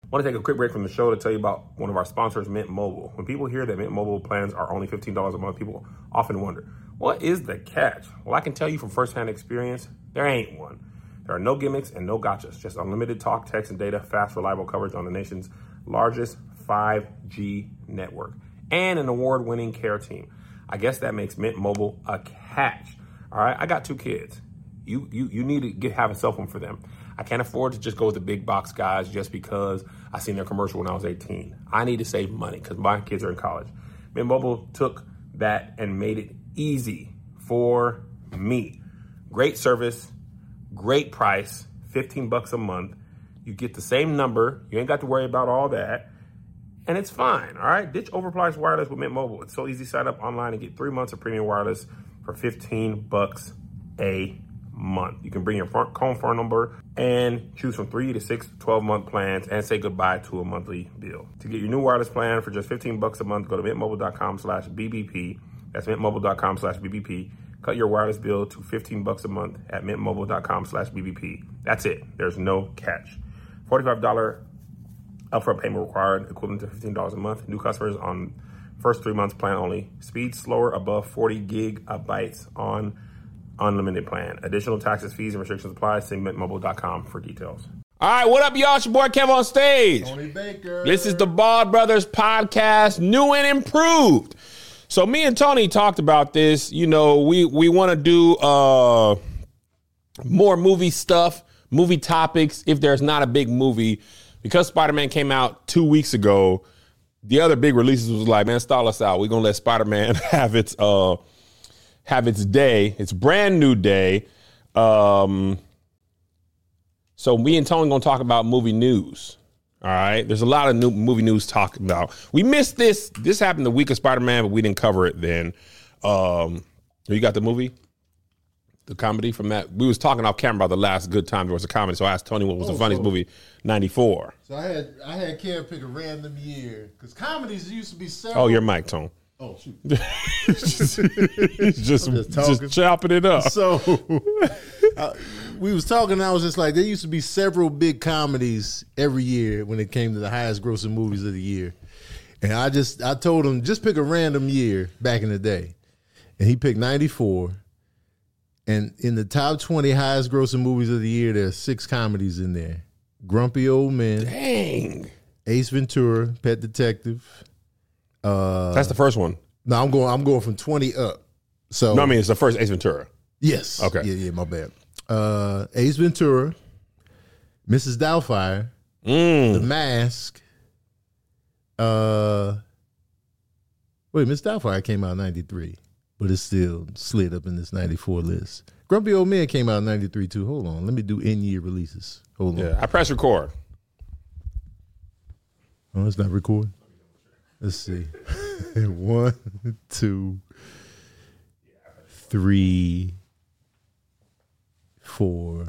I want to take a quick break from the show to tell you about one of our sponsors, Mint Mobile. When people hear that Mint Mobile plans are only $15 a month, people often wonder, what is the catch? Well, I can tell you from firsthand experience, there ain't one. There are no gimmicks and no gotchas, just unlimited talk, text, and data, fast, reliable coverage on the nation's largest 5G network, and an award-winning care team. I guess that makes Mint Mobile a catch. All right, I got 2 kids. You need to have a cell phone for them. I can't afford to just go with the big box guys just because I seen their commercial when I was 18. I need to save money because my kids are in college. Mint Mobile took that and made it easy for me. Great service, great price, $15 a month. You get the same number. You ain't got to worry about all that. And it's fine, all right? Ditch overpriced wireless with Mint Mobile. It's so easy to sign up online and get 3 months of premium wireless for $15 a month. You can bring your home phone number and choose from 3 to 6 12-month plans and say goodbye to a monthly bill. To get your new wireless plan for just $15 a month, go to mintmobile.com/BBP. That's mintmobile.com/BBP. Cut your wireless bill to $15 a month at mintmobile.com/BBP. That's it. There's no catch. $45 upfront payment required, equivalent to $15 a month. New customers on first 3 months plan only. Speed slower above 40 gigabytes on unlimited plan. Additional taxes, fees, and restrictions apply. See mintmobile.com for details. All right, what up, y'all? It's your boy Kev on stage. Tony Baker. This is the Bald Brothers podcast, new and improved. So me and Tony talked about this. You know, we want to do more movie stuff, movie topics, if there's not a big movie. Because Spider-Man came out 2 weeks ago, the other big releases was like, man, stall us out. We're going to let Spider-Man have its day, its brand new day. So me and Tony going to talk about movie news. All right. There's a lot of new movie news talking about. We missed this. This happened the week of Spider-Man, but we didn't cover it then. You got the movie? The comedy from that? We was talking off camera about the last good time there was a comedy. So I asked Tony what was the funniest movie, 94. So I had Kev pick a random year because comedies used to be several. Oh, your mic, Tone. Oh, shoot. just chopping it up. So we was talking, and I was just like, there used to be several big comedies every year when it came to the highest grossing movies of the year. And I told him, just pick a random year back in the day. And he picked 94. And in the top 20 highest grossing movies of the year, there are 6 comedies in there. Grumpy Old Men. Dang. Ace Ventura, Pet Detective. That's the first one. No, I'm going from 20 up. So no, I mean it's the first Ace Ventura. Yes. Okay. Yeah, my bad. Ace Ventura, Mrs. Doubtfire, The Mask. Mrs. Doubtfire came out in 93, but it still slid up in this 94 list. Grumpy Old Men came out in 93 too. Hold on, let me do in-year releases. Hold on. Yeah, I press record. Oh, it's not recording. Let's see. 1, 2, 3, 4.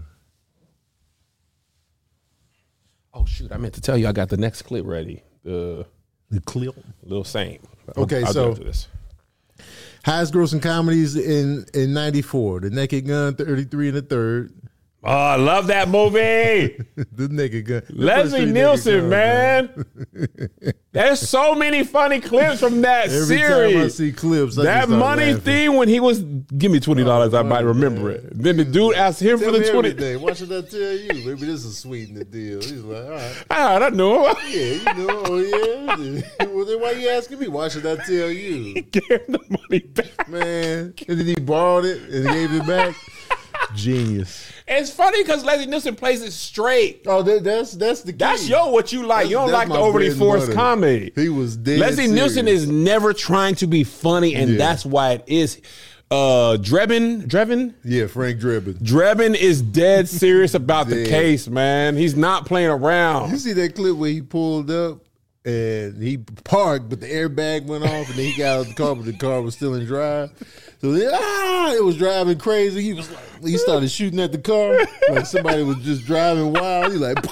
Oh shoot! I meant to tell you I got the next clip ready. The clip, Lil Saint. Okay, I'll so do this. Highest grossing comedies in 94. The Naked Gun, 33 and a third. Oh, I love that movie. The Naked Gun. Leslie Nielsen, man. There's so many funny clips from that Every series. time I see clips, that money thing when he was, give me $20, I might remember it. Then the dude asked him for the 20. Everything. Why should I tell you? Maybe this is sweeten the deal. He's like, all right. I know him. Yeah, you know. Oh, yeah. Well, then why you asking me? Why should I tell you? He gave him the money back. Man. And then he borrowed it and gave it back. Genius. It's funny because Leslie Nielsen plays it straight. Oh, that's the key. That's what you like. You don't like the overly forced comedy. He was dead Leslie serious. Nielsen is never trying to be funny, and that's why it is. Drebin? Yeah, Frank Drebin. Drebin is dead serious about the case, man. He's not playing around. You see that clip where he pulled up and he parked, but the airbag went off, and then he got out of the car, but the car was still in drive. So then, it was driving crazy. He was like, he started shooting at the car like somebody was just driving wild. He like,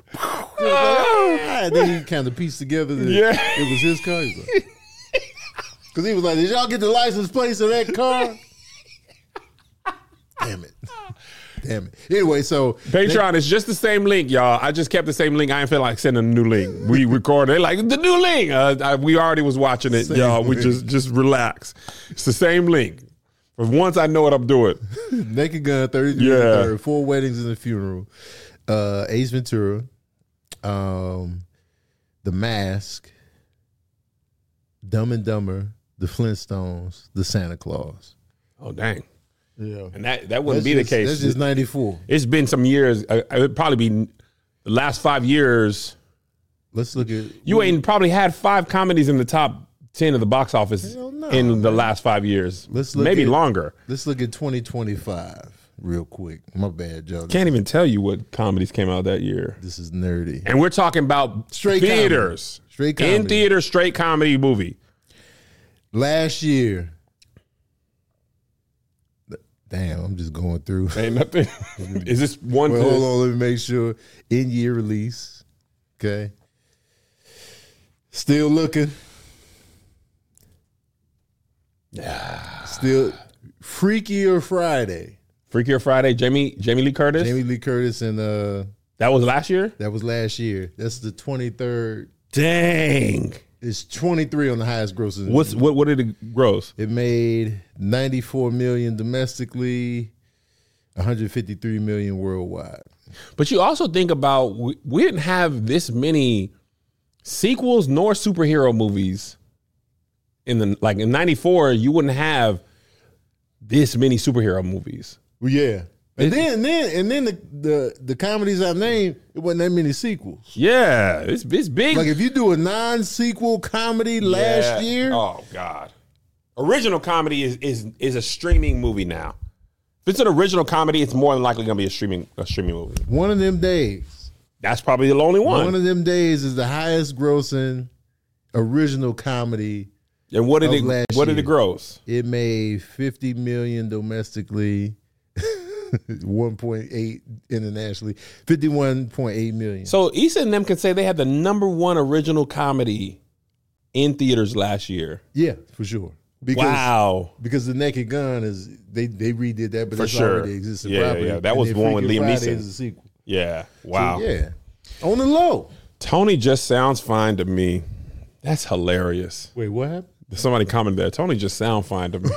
and then he kind of pieced together that it was his car. Because he was like, did y'all get the license plates of that car? Damn it. Damn it. Anyway, so Patreon is just the same link, y'all. I just kept the same link. I didn't feel like sending a new link. We recorded it like the new link. We already was watching it, y'all. We just relax. It's the same link. For once, I know what I'm doing. Naked Gun, 33 and a Third, 4 Weddings and a Funeral, Ace Ventura, The Mask, Dumb and Dumber, The Flintstones, The Santa Claus. Oh, dang. Yeah. And that wouldn't be the case. That's just 94. It's been some years. It would probably be the last 5 years. Let's look at... You ain't probably had 5 comedies in the top 10 of the box office in the last 5 years. Maybe longer. Let's look at 2025 real quick. My bad, Joe. Can't even tell you what comedies came out that year. This is nerdy. And we're talking about straight theaters. Comedy. Straight comedy. In theater, straight comedy movie. Last year... Damn, I'm just going through. Ain't nothing. Is this one? Well, hold on, let me make sure. In-year release. Okay. Still looking. Still Freakier Friday. Freakier Friday. Jamie Lee Curtis. Jamie Lee Curtis and that was last year. That was last year. That's the 23rd. Dang. It's 23 on the highest grossing. What did it gross? It made 94 million domestically, 153 million worldwide. But you also think about we didn't have this many sequels nor superhero movies in in 94. You wouldn't have this many superhero movies. Well, yeah. And then the comedies I named, it wasn't that many sequels. Yeah, it's big. Like if you do a non-sequel comedy last year. Oh God. Original comedy is a streaming movie now. If it's an original comedy, it's more than likely gonna be a streaming movie. One of them days. That's probably the only one. One of them days is the highest grossing original comedy. And what did it gross? It made 50 million domestically. 1.8 internationally, 51.8 million. So Issa and them can say they had the #1 original comedy in theaters last year. Yeah, for sure. Because the Naked Gun they redid that, but that's already existed property. Yeah, that was the one with Liam Neeson. Is a sequel. Yeah, wow. So, yeah, on the low. Tony just sounds fine to me. That's hilarious. Wait, what happened? Somebody commented there. Tony just sound fine to me.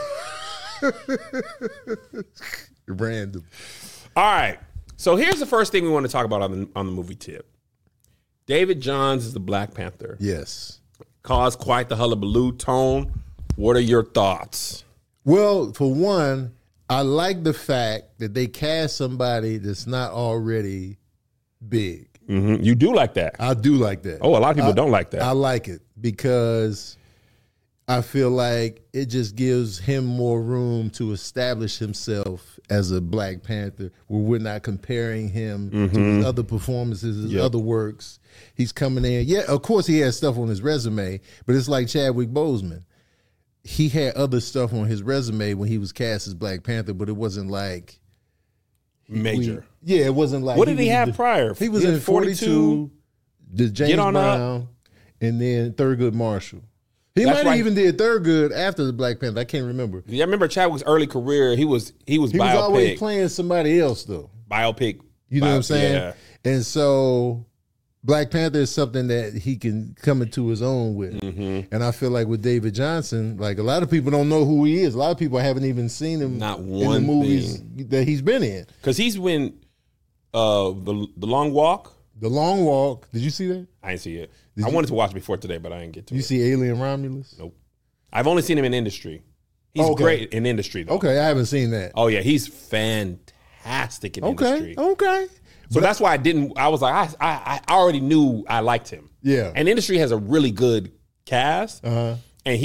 Random. All right. So here's the first thing we want to talk about on the movie tip. David Johns is the Black Panther. Yes. Caused quite the hullabaloo. Tone, what are your thoughts? Well, for one, I like the fact that they cast somebody that's not already big. Mm-hmm. You do like that. I do like that. Oh, a lot of people don't like that. I like it because I feel like it just gives him more room to establish himself as a Black Panther, where we're not comparing him to his other performances, his other works. He's coming in. Yeah, of course he has stuff on his resume, but it's like Chadwick Boseman. He had other stuff on his resume when he was cast as Black Panther, but it wasn't like major. It wasn't like. What did he have prior? He was in 42, the James Brown, and then Thurgood Marshall. He might have even did Thurgood after the Black Panther. I can't remember. Yeah, I remember Chadwick's early career. He was biopic. Always playing somebody else though. Biopic. You know what I'm saying? Yeah. And so Black Panther is something that he can come into his own with. Mm-hmm. And I feel like with David Johnson, like a lot of people don't know who he is. A lot of people haven't even seen him in the movies that he's been in. Because he's been the Long Walk. The Long Walk. Did you see that? I didn't see it. I wanted to watch before today, but I didn't get to it. You see Alien Romulus? Nope. I've only seen him in Industry. He's great in Industry, though. Okay, I haven't seen that. Oh, yeah. He's fantastic in Industry. Okay. So that's why I was like, I already knew I liked him. Yeah. And Industry has a really good cast. Uh-huh. And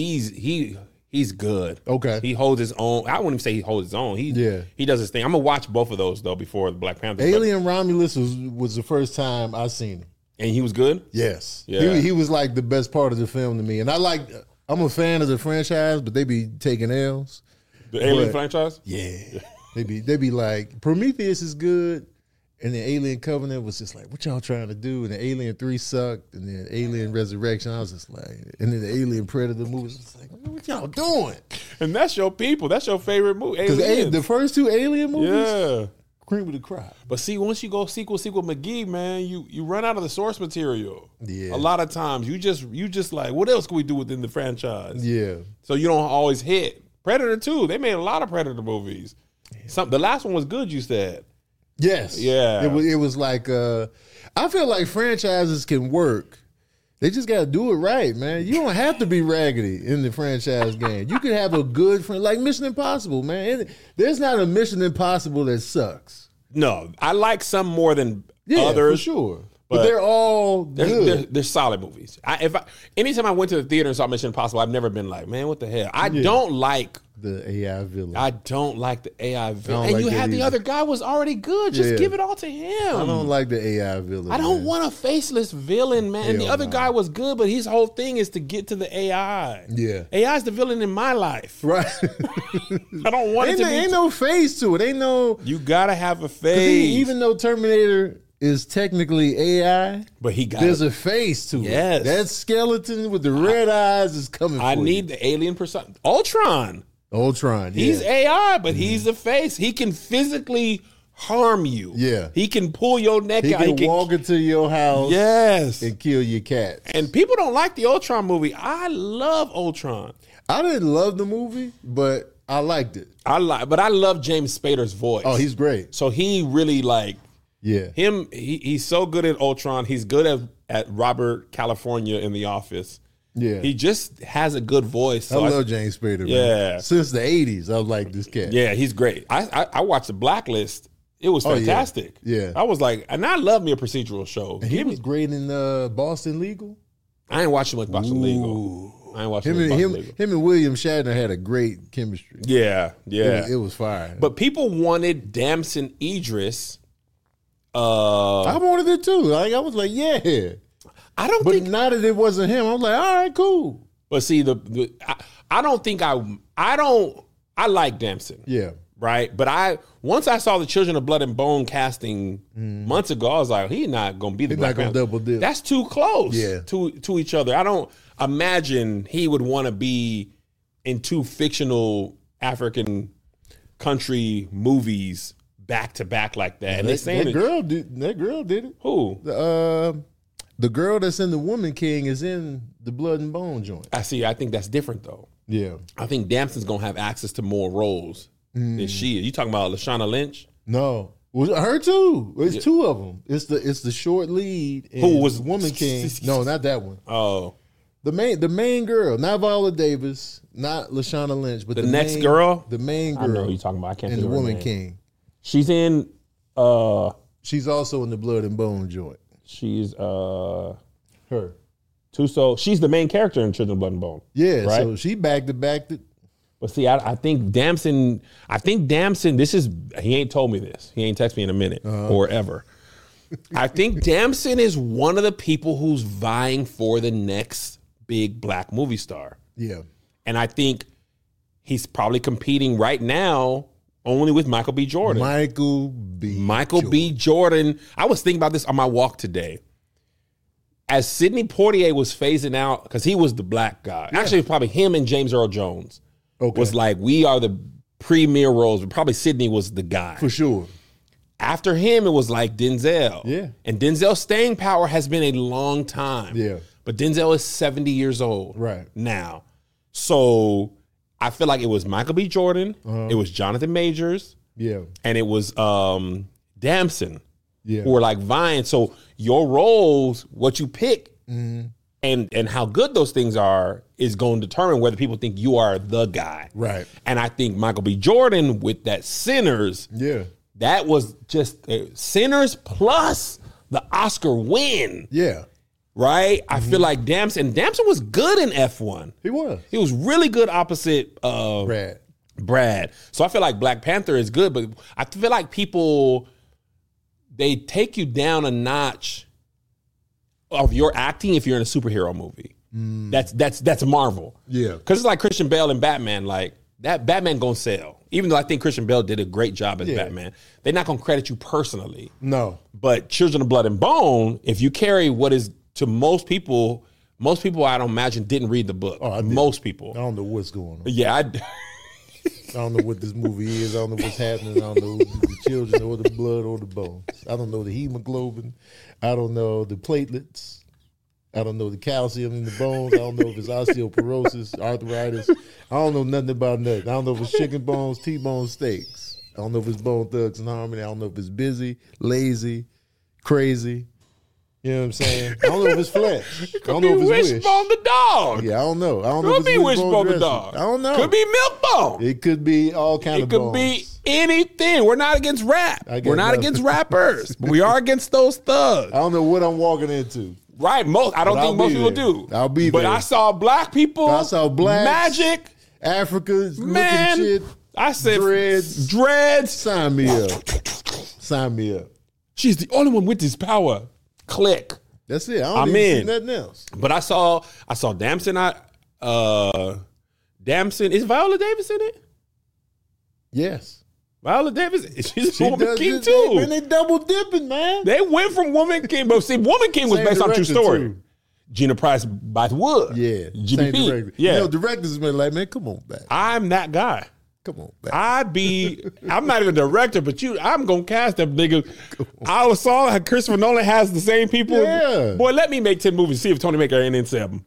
he's good. Okay. He holds his own. I wouldn't even say he holds his own. He does his thing. I'm going to watch both of those, though, before the Black Panther. Alien Romulus was the first time I seen him. And he was good? Yes. Yeah. He was like the best part of the film to me. And I'm a fan of the franchise, but they be taking L's. The Alien franchise? Yeah. they be like, Prometheus is good, and then Alien Covenant was just like, what y'all trying to do? And then Alien 3 sucked, and then Alien Resurrection, I was just like, and then the Alien Predator movie was just like, what y'all doing? And that's your people. That's your favorite movie. Because the first 2 Alien movies, cream of the crop. But see, once you go sequel McGee, man, you run out of the source material. Yeah. A lot of times you just like, what else can we do within the franchise? Yeah. So you don't always hit. Predator 2, they made a lot of Predator movies. The last one was good, you said. Yes. Yeah. It was like I feel like franchises can work. They just got to do it right, man. You don't have to be raggedy in the franchise game. You can have a good friend, like Mission Impossible, man. There's not a Mission Impossible that sucks. No, I like some more than Yeah, others. for sure. But they're all good. They're solid movies. Anytime I went to the theater and saw Mission Impossible, I've never been like, man, what the hell? I don't like the AI villain. I don't like the AI villain. And like you that had the either. other guy was already good. Just Yeah. give it all to him. I don't like the AI villain. I don't man. want a faceless villain, man. And the Hell other no. guy was good, but his whole thing is to get to the AI. Yeah. AI is the villain in my life. Right. I don't want it to be. Ain't no face to it. Ain't no. You gotta have a 'cause face. even though Terminator is technically AI, but he got there's a face to Yes. it. That skeleton with the red eyes is coming I for need the alien persona. Ultron. you. Ultron. Yeah. He's AI, but he's the face. He can physically harm you. Yeah. He can pull your neck He out. can walk into your house Yes. and kill your cat. And people don't like the Ultron movie. I love Ultron. I didn't love the movie, but I liked it. But I love James Spader's voice. Oh, he's great. so he really like Yeah. him. He's so good at Ultron. He's good at Robert California in The Office. Yeah. He just has a good voice. I So love James Spader. Yeah. Man. Since the 80s, I like this cat. yeah, he's great. I watched The Blacklist. It was Oh, yeah. fantastic. Yeah. I was like, and I love me a procedural show. And he was great in Boston Legal. I ain't watching much Boston Legal. I ain't watching Him much and Boston him, Legal. him and William Shatner had a great chemistry. Yeah, yeah. It was fire. But people wanted Damson Idris. I wanted it too. Like I was like, yeah. I don't But think. now that it wasn't him, I was like, all right, cool. But see, I don't think I like Damson. Yeah. Right, but once I saw the Children of Blood and Bone casting months ago, I was like, he's not going to be the He's Black not gonna Panther. double dip. That's too close Yeah. to each other. I don't imagine he would want to be in two fictional African country movies back to back like that. And they're saying that girl did it. who? The girl that's in The Woman King is in the Blood and Bone joint. I see. I think that's different though. Yeah. I think Damson's going to have access to more roles than she is. You talking about Lashana Lynch? No. Well, her too. It's two of them. It's the short lead. And Who was- The Woman King? No, not that one. Oh, The main girl, not Viola Davis, not Lashana Lynch, but The next girl? the main I know girl who you're talking about. I can't in think The of her Woman name. King. She's in. She's also in the Blood and Bone joint. She's Her. Tuso. She's the main character in Children of Blood and Bone. Yeah, Right. so she back to back. But see, I think Damson. This is. He ain't told me this. He ain't text me in a minute or ever. I think Damson is one of the people who's vying for the next big black movie star, Yeah. and I think he's probably competing right now only with Michael B. Jordan. Michael B. Jordan. I was thinking about this on my walk today. As Sidney Poitier was phasing out, because he was the black guy. Actually, it's probably him and James Earl Jones. Okay. Was like, we are the premier roles, but probably Sidney was the guy. For sure. After him, it was like Denzel. Yeah. And Denzel's staying power has been a long time. Yeah. But Denzel is 70 years old Right. now. So I feel like it was Michael B. Jordan, it was Jonathan Majors, Yeah. and it was Damson. Yeah. Who were like vying. So your roles, what you pick, and how good those things are, is going to determine whether people think you are the guy. Right. And I think Michael B. Jordan with that Sinners, Yeah. that was just Sinners plus the Oscar win, Yeah. right? I feel like Damson was good in F1. He was. He was really good opposite Brad. So I feel like Black Panther is good, but I feel like people, they take you down a notch of your acting if you're in a superhero movie. That's Marvel. Yeah. Because it's like Christian Bale and Batman. Like, that Batman gonna sell. Even though I think Christian Bale did a great job as Batman. They're not gonna credit you personally. No. But Children of Blood and Bone, if you carry what is to most people I don't imagine didn't read the book. I did. Most I people. don't know what's going on. Yeah, I don't know what this movie is. I don't know what's happening. I don't know the children or the blood or the bones. I don't know the hemoglobin. I don't know the platelets. I don't know the calcium in the bones. I don't know if it's osteoporosis, arthritis. I don't know nothing about nothing. I don't know if it's chicken bones, T-bone steaks. I don't know if it's Bone Thugs and Harmony. I don't know if it's busy, lazy, crazy. You know what I'm saying? I don't know if it's flesh. I don't know if it's wish. Wishbone the dog. Yeah, I don't know. I don't know Could if be it's Wishbone the dressing. dog. I don't know. Could be milk bone. It could be all kind It of could bones. be anything. We're not against rap. I get We're not nothing. against rappers. But we are against those thugs. I don't know what I'm walking into. Right. I don't But think I'll most be people there. do. I'll be But there. I saw black people. I saw blacks, Magic. Africa Man. looking shit. I said Dreads. Sign me up. Sign me up. She's the only one with this power. Click. That's it. I don't I'm even see in. nothing else. But I saw Damson. Damson, is Viola Davis in it? Yes. Viola Davis, she's a woman does king this, too. Man, they double dipping, man. They went from Woman King, but see, Woman King was Same based on true director, story. too. Gina Price by Wood. Yeah. Same GDP. director. Yeah. You know, directors been like, man, come on back. I'm that guy. Come on back. I'm not even a director, but I'm going to cast them niggas. I saw how Christopher Nolan has the same people. Yeah. Boy, let me make 10 movies, see if Tony Maker ain't in 7.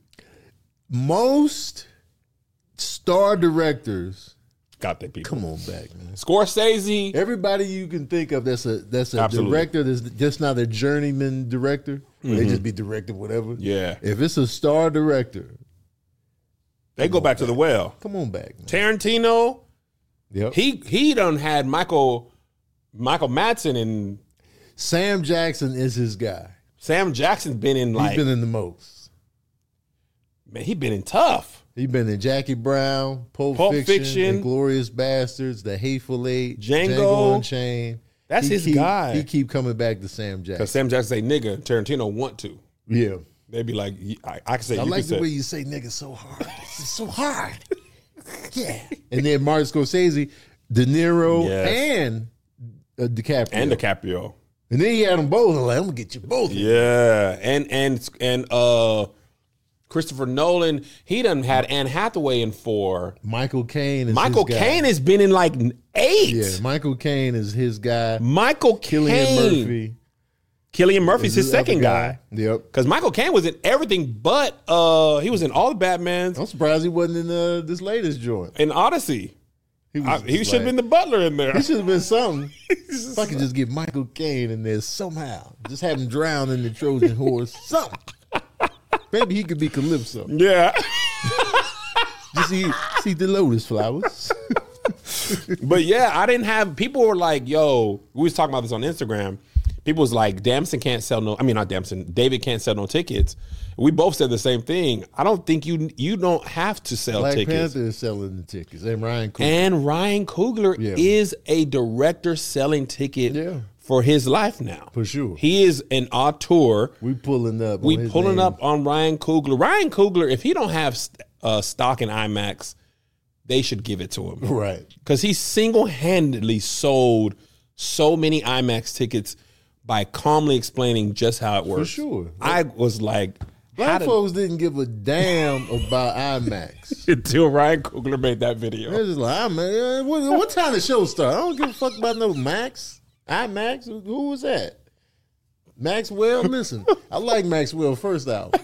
Most star directors, Got that people. come on back, man. Scorsese. Everybody you can think of that's a Absolutely. director that's just not a journeyman director. They just be directing whatever. Yeah. If it's a star director, They go back to the well. come on back, man. Tarantino, Yep. he done had Michael Madsen, and Sam Jackson is his guy. Sam Jackson's been in He's been in the most. man, he been in tough. He's been in Jackie Brown, Pulp Fiction, Inglourious Bastards, The Hateful Eight, Django. Unchained. That's his guy. He keep coming back to Sam Jackson. Because Sam Jackson say nigga, Tarantino want to. Yeah. They be like, I can say. I you like can the say. way you say nigga so hard. It's so hard. Yeah. And then Martin Scorsese, De Niro, Yes. and DiCaprio. And DiCaprio. And then he had them both. I'm like, I'm going to get you both. Yeah, and Christopher Nolan, he done had Anne Hathaway in 4. Michael Caine is Michael his guy. Caine has been in like 8. Yeah, Michael Caine is his guy. Michael Cillian Caine. Murphy. Cillian Murphy's his is the other second guy. Yep. Because Michael Caine was in everything but he was in all the Batmans I'm surprised he wasn't in this latest joint. and Odyssey. He He should have been the butler in there. He should have been something. If I could just get Michael Caine in there somehow, just have him drown in the Trojan horse, something. Maybe he could be Calypso. Yeah. Just see the lotus flowers. But yeah, I didn't have, people were like, yo, we was talking about this on Instagram. People was like, Damson can't sell no, I mean, not Damson, David can't sell no tickets. We both said the same thing. I don't think you don't have to sell Black tickets. Panther is selling the tickets. And Ryan Coogler. And Ryan Coogler Yeah. is a director selling ticket Yeah. for his life now. For sure. He is an auteur. We pulling up. We on his pulling name. up on Ryan Coogler. Ryan Coogler, if he don't have stock in IMAX, they should give it to him. Right. Because he single-handedly sold so many IMAX tickets by calmly explaining just how it works. For sure. I was like, Black folks didn't give a damn about IMAX. until Ryan Coogler made that video. They're just like, what time the show start? I don't give a fuck about no Max. IMAX? Who was that? Maxwell? Listen, I like Maxwell first album.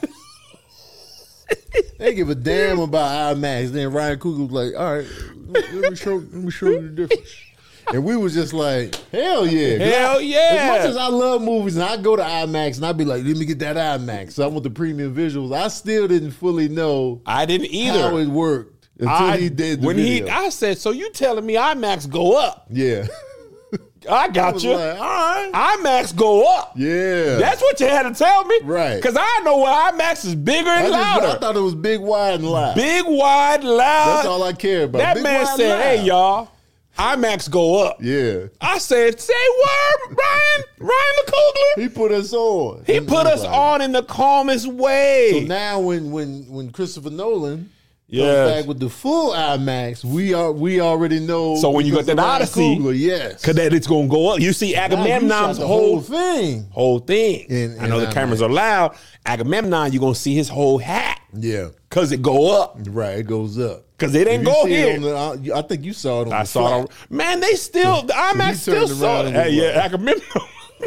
They give a damn about IMAX. Then Ryan Coogler was like, all right, let me show you the difference. And we was just like, hell yeah. Hell As yeah. much as I love movies and I go to IMAX and I be like, let me get that IMAX. So I want the premium visuals. I still didn't fully know I didn't either. how it worked until he did the video. I said, so you telling me IMAX go up? Yeah. I I got was you. like, all right. IMAX go up. Yeah. That's what you had to tell me. Right. Because I know where IMAX is bigger and I louder. thought it was big, wide, and loud. Big, wide, loud. That's all I care about. That Big, man wide, said, loud. hey, y'all, IMAX go up. Yeah. I said, say word, Ryan LeCougler. He put us on. He put us on in the calmest way. So now when Christopher Nolan Yes. back with the full IMAX, we already know. So when you because got that of Ryan Odyssey, Coogler, yes, because that it's gonna go up. You see Agamemnon's the whole thing. thing. I know the IMAX. cameras are loud. Agamemnon, you're gonna see his whole hat Yeah, because it go up. right. It goes up Because it ain't If you go see it here. on the, I think you saw it on I the saw flat. it. Man, they still the IMAX he still turned saw around it. and was Hey, yeah, like- Agamemnon.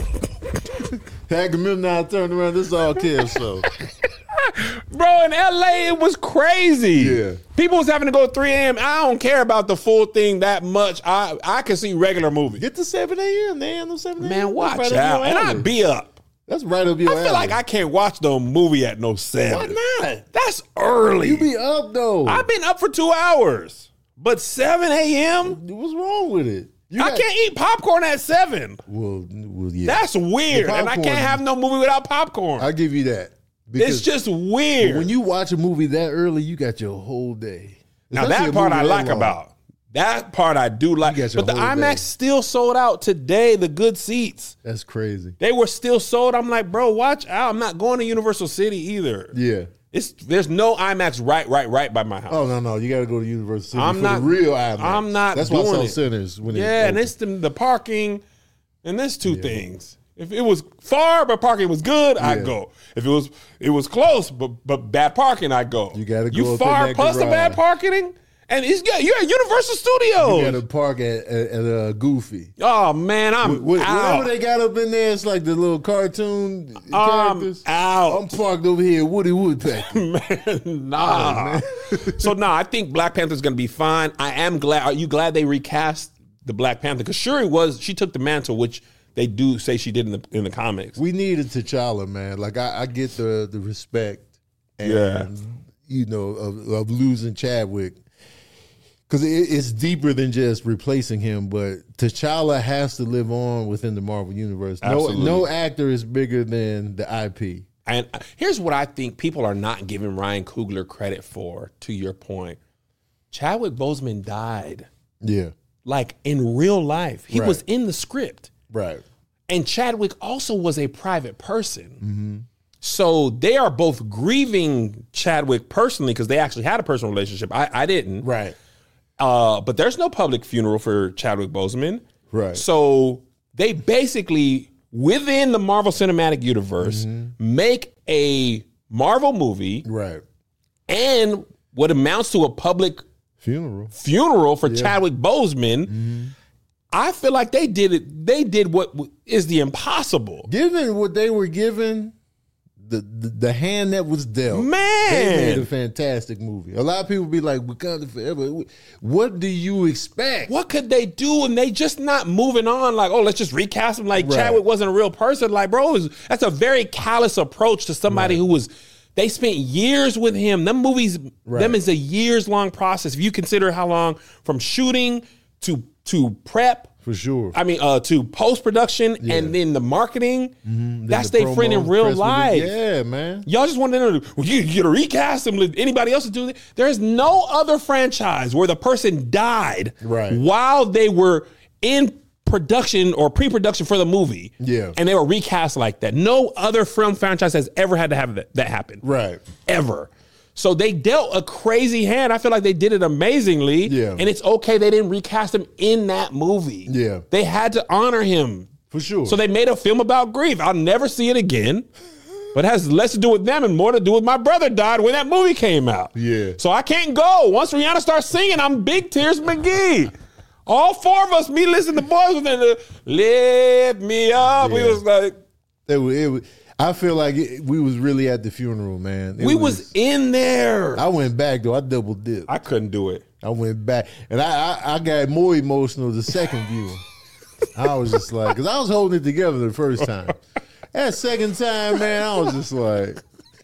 Agamemnon turned around. This all Kev show. Bro, in LA, it was crazy. Yeah. People was having to go 3 a.m. I don't care about the full thing that much. I can see regular movies. Get to 7 a.m. Man, no 7 a.m. Man, watch That's right up out. your And alley. I'd be up. That's right up your I feel like alley. I can't watch the movie at no 7. Why not? That's early. You be up though. I've been up for 2 hours. But 7 a.m.? What's wrong with it? I can't eat popcorn at 7. Well, yeah. That's weird. And I popcorn- can't have no movie without popcorn. I'll give you that. It's just weird. when you watch a movie that early, you got your whole day. Now Especially that a part movie I that like long. about. That part I do like. You got your But the whole IMAX day. still sold out today, the good seats. That's crazy. They were still sold. I'm like, bro, watch out. I'm not going to Universal City either. Yeah. There's no IMAX right by my house. Oh no, you got to go to Universal City I'm for not- the real IMAX. I'm not That's why I doing saw it. Sinners when Yeah, and it it's the parking, and there's two things. If it was far but parking was good, I'd go. If it was close but bad parking, I'd go. You gotta go You up in far that plus the bad garage. parking, and you're at Universal Studios. you got to park at Goofy. Oh man, I'm Whatever out. they got up in there, it's like the little cartoon characters. out. I'm parked over here, Woody Woodpecker. Man, nah. So I think Black Panther's gonna be fine. I am glad. Are you glad they recast the Black Panther? Because she took the mantle, which they do say she did in the comics. We needed T'Challa, man. Like I get the respect, and Yeah. of losing Chadwick, because it's deeper than just replacing him. But T'Challa has to live on within the Marvel universe. Absolutely. No actor is bigger than the IP. And here's what I think people are not giving Ryan Coogler credit for, to your point. Chadwick Boseman died, Yeah, like in real life. He Right. was in the script. right. And Chadwick also was a private person. So they are both grieving Chadwick personally because they actually had a personal relationship. I didn't. Right. But there's no public funeral for Chadwick Boseman. Right. So they basically, within the Marvel Cinematic Universe, make a Marvel movie Right. and what amounts to a public Funeral. funeral for Chadwick Boseman. I feel like they did it. They did what is the impossible. Given what they were given, the hand that was dealt, Man. they made a fantastic movie. A lot of people be like, "Wakanda forever." What do you expect? What could they do? And they just not moving on. Like, oh, let's just recast him. Like Right. Chadwick wasn't a real person. Like, bro, that's a very callous approach to somebody who was. They spent years with him. Them movies, them is a years long process. If you consider how long from shooting to prep. For sure. I mean, to post production and then the marketing. That's The their friend in promo, real press life. release. Yeah, man. Y'all just wanted to know, well, you get to recast him, let anybody else to do it. There is no other franchise where the person died Right. while they were in production or pre-production for the movie. Yeah. And they were recast like that. No other film franchise has ever had to have that happen. Right. Ever. So they dealt a crazy hand. I feel like they did it amazingly. Yeah. And it's okay they didn't recast him in that movie. Yeah. They had to honor him. For sure. So they made a film about grief. I'll never see it again. But it has less to do with them and more to do with my brother died when that movie came out. Yeah. So I can't go. Once Rihanna starts singing, I'm Big Tears McGee. All four of us, me listening to boys within the lift me up. We Yeah. was like, I feel like we was really at the funeral, man. we was in there. I went back though. I double dipped. I couldn't do it. I went back, and I got more emotional the second viewing. I was just like, because I was holding it together the first time. That second time, man, I was just like,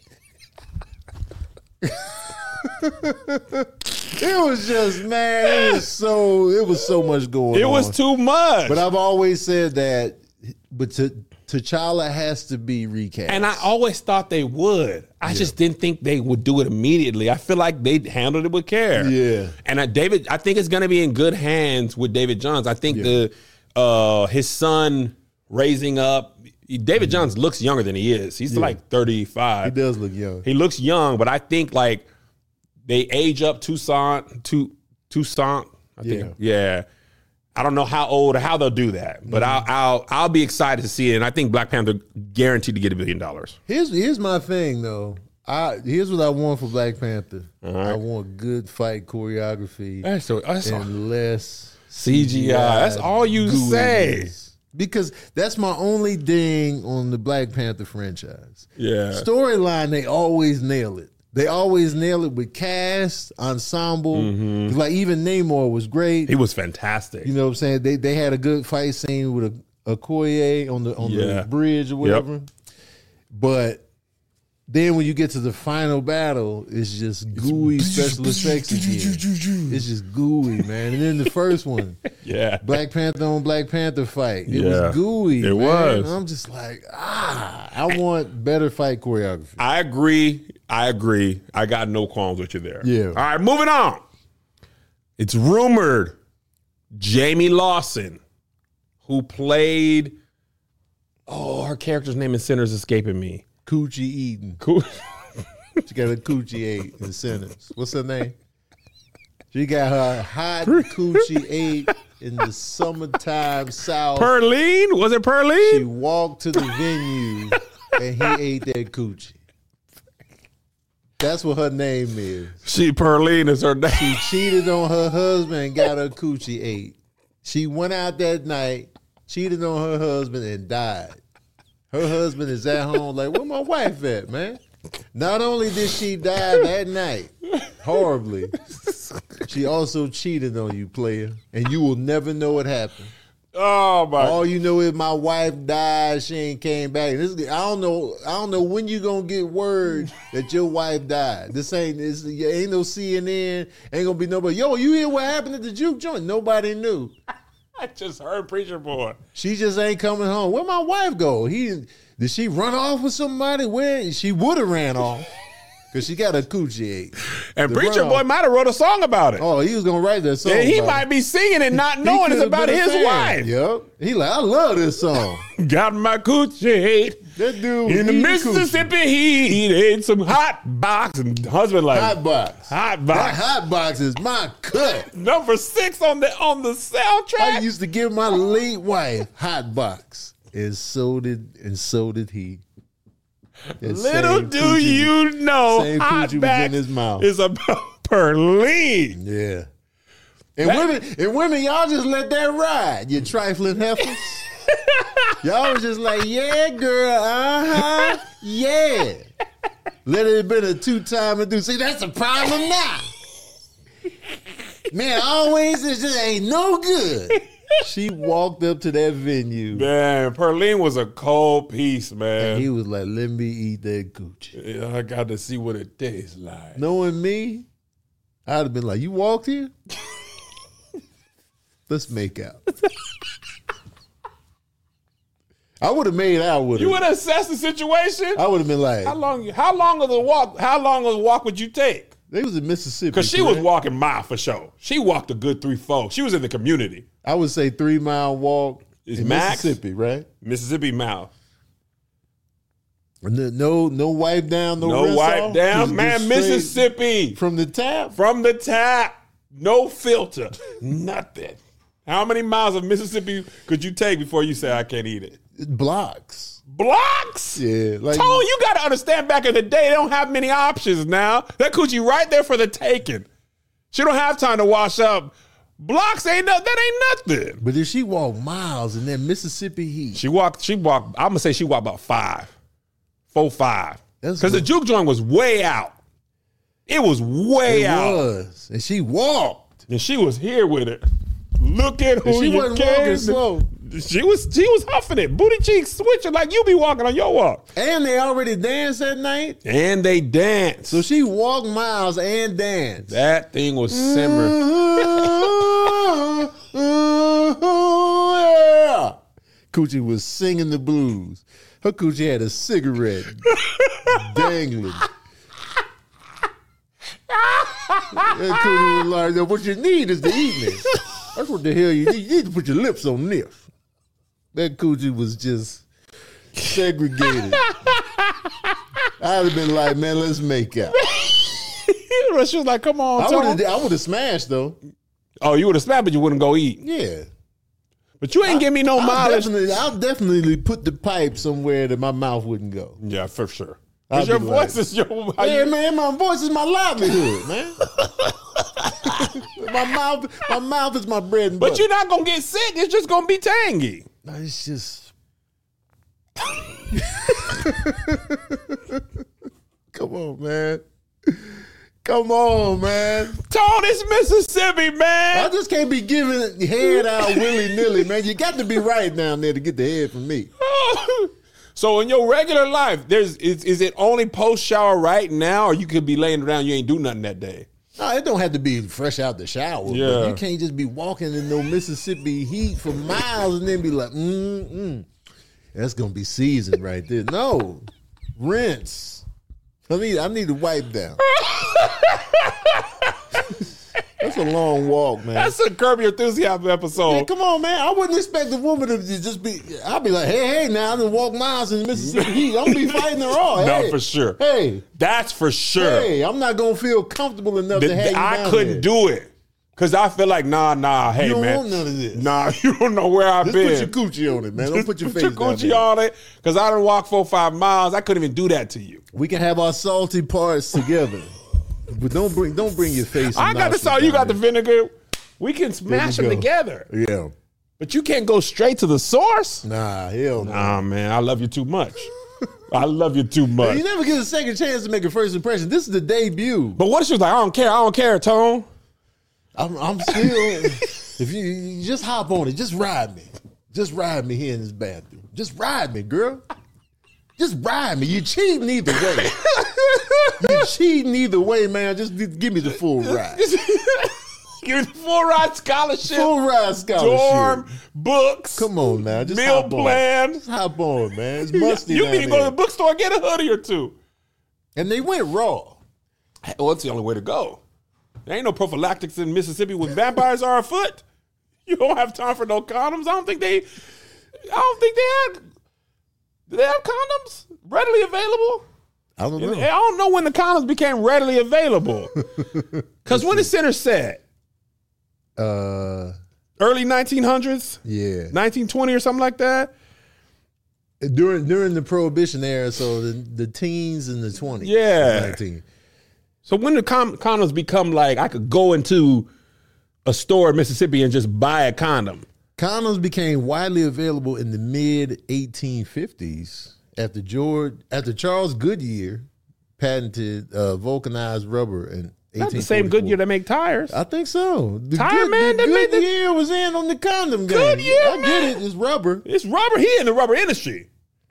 it was just, man, it was so much going on. It was too much. But I've always said that, but T'Challa has to be recast. And I always thought they would. I just didn't think they would do it immediately. I feel like they handled it with care. Yeah. And I think it's going to be in good hands with David Johns. I think his son raising up. David Johns looks younger than he is. He's like 35. He does look young. He looks young, but I think like They age up Toussaint. I think. Yeah. I don't know how old or how they'll do that, but I'll be excited to see it. And I think Black Panther guaranteed to get $1 billion. Here's my thing though. Here's what I want for Black Panther. Right. I want good fight choreography That's and less CGI. That's all you say. Because that's my only ding on the Black Panther franchise. Yeah. Storyline, they always nail it. They always nail it with cast, ensemble. Like even Namor was great. He was fantastic. You know what I'm saying? They had a good fight scene with a Okoye on the bridge or whatever. Yep. But then when you get to the final battle, it's just gooey special effects again. It's just gooey, man. And then the first one, Black Panther on Black Panther fight. It was gooey. It was. I'm just like, I want better fight choreography. I agree. I got no qualms with you there. Yeah. All right, moving on. It's rumored Jamie Lawson, who played, her character's name in Sinners escaping me. Coochie eating. She got a coochie ate in Sinners. What's her name? She got her hot coochie ate in the summertime South. Perline? Was it Perline? She walked to the venue and he ate that coochie. That's what her name is. Perline is her name. She cheated on her husband and got her coochie ate. She went out that night, cheated on her husband, and died. Her husband is at home like, where my wife at, man? Not only did she die that night, horribly, she also cheated on you, player. And you will never know what happened. Oh my! All you know is my wife died. She ain't came back. I don't know when you gonna get word that your wife died. Ain't no CNN. Ain't gonna be nobody. Yo, you hear what happened at the juke joint? Nobody knew. I just heard Preacher Boy. She just ain't coming home. Where my wife go? Did she run off with somebody? Where she would have ran off. Because she got a coochie ate. And Preacher Boy might have wrote a song about it. Oh, he was going to write that song. And he might be singing it not knowing it's about his wife. Yep. He like, I love this song. Got my coochie ate. That dude. In the Mississippi heat, ate some hot box. And husband like. Hot box. Hot box. That hot box is my cut. Number 6 on the soundtrack. I used to give my late wife hot box. And so did he. Little do you know, hot back is about Perline. Yeah. And women, y'all just let that ride, you trifling heifers. Y'all was just like, yeah, girl, yeah. Let it have been a 2-time and do. See, that's a problem now. Man, always it just ain't no good. She walked up to that venue. Man, Perline was a cold piece, man. And he was like, let me eat that coochie. Yeah, I got to see what it tastes like. Knowing me, I'd have been like, you walked here? Let's make out. I would have made out with her. You would have assessed the situation? I would have been like, how long of the walk would you take? They was in Mississippi. Because she was walking mile for sure. She walked a good 3-4. She was in the community. I would say 3-mile walk in max? Mississippi, right? Mississippi mile. No wipe down, no wipe down, man. Mississippi from the tap, no filter, nothing. How many miles of Mississippi could you take before you say I can't eat it? Blocks. Yeah, like Tone, you got to understand. Back in the day, they don't have many options now. That coochie right there for the taking. She don't have time to wash up. Blocks that ain't nothing. But if she walked miles in that Mississippi heat, she walked. I'm gonna say she walked about 4-5, because the juke joint was way out. It was way out. It was, and she walked, and she was here with it. Look at who she wasn't walking slow. She was huffing it, booty cheeks switching like you be walking on your walk. And they already danced that night. And they danced. So she walked miles and danced. That thing was simmering. Yeah. Coochie was singing the blues. Her coochie had a cigarette dangling. That coochie was like, what you need is to eat me. That's what the hell you need. You need to put your lips on this. That coochie was just segregated. I'd have been like, man, let's make out. She was like, come on, I Tone. would have smashed though. Oh, you would have smacked, but you wouldn't go eat. Yeah. But you ain't give me no mileage. I'll definitely put the pipe somewhere that my mouth wouldn't go. Yeah, for sure. I'll Because your be voice like, is your. Yeah, man, my voice is my livelihood, man. my mouth is my bread and butter. But you're not gonna get sick. It's just gonna be tangy. No, it's just. Come on, man. Come on, man. Tone, it's Mississippi, I man. just can't be giving head out willy nilly, man. You got to be right down there to get the head from me. So in your regular life, is it only post shower right now, or you could be laying around, you ain't do nothing that day? No, it don't have to be fresh out the shower. But Yeah. you can't just be walking in no Mississippi heat for miles and then be like, that's gonna be seasoned right there. No, rinse. I need to wipe down. That's a long walk, man. That's a Curb Your Enthusiasm episode. Man, come on, man. I wouldn't expect a woman to just be. I'd be like, hey, now I done walk miles in Mississippi heat. I'm gonna be fighting her all. No, Hey, for sure. Hey, That's for sure. hey, I'm not gonna feel comfortable enough to have you I down couldn't there. do it because I feel like nah. Hey, You don't man, want none of this. Nah, you don't know where I've Just been. put your coochie on it, man. Don't put your face Put down your Gucci there. on it because I done walk 4 or 5 miles. I couldn't even do that to you. We can have our salty parts together, but don't bring your face. I got the salt. You got the vinegar. We can smash them go. together, Yeah. but you can't go straight to the source. Nah, hell no. Nah, man, I love you too much. I love you too much. You never get a second chance to make a first impression. This is the debut. But what if she was like, I don't care, Tone? I'm still. If you just hop on it, just ride me here in this bathroom. Just ride me, girl. Just ride me. You cheating either way. You cheating either way, man. Just give me the full ride. Give me the full ride scholarship, Full ride scholarship. dorm, books, Come on now, just meal hop on. plan. Just hop on, man. It's musty. You down need to go there. to the bookstore and get a hoodie or two. And they went raw. Well, that's the only way to go. There ain't no prophylactics in Mississippi when vampires are afoot. You don't have time for no condoms. I don't think they had. Do they have condoms readily available? I don't know. I don't know when the condoms became readily available. Because when the center set, early 1900s, Yeah. 1920 or something like that. During the Prohibition era, so the teens and the 20s. Yeah. 19. So when the condoms become like I could go into a store in Mississippi and just buy a condom. Condoms became widely available in the mid 1850s after Charles Goodyear patented vulcanized rubber in 1844. Not the same Goodyear that make tires. I think so. The Tire man that made the- Goodyear was in on the condom game. Goodyear, I get man. it. It's rubber. It's rubber. He in the rubber industry.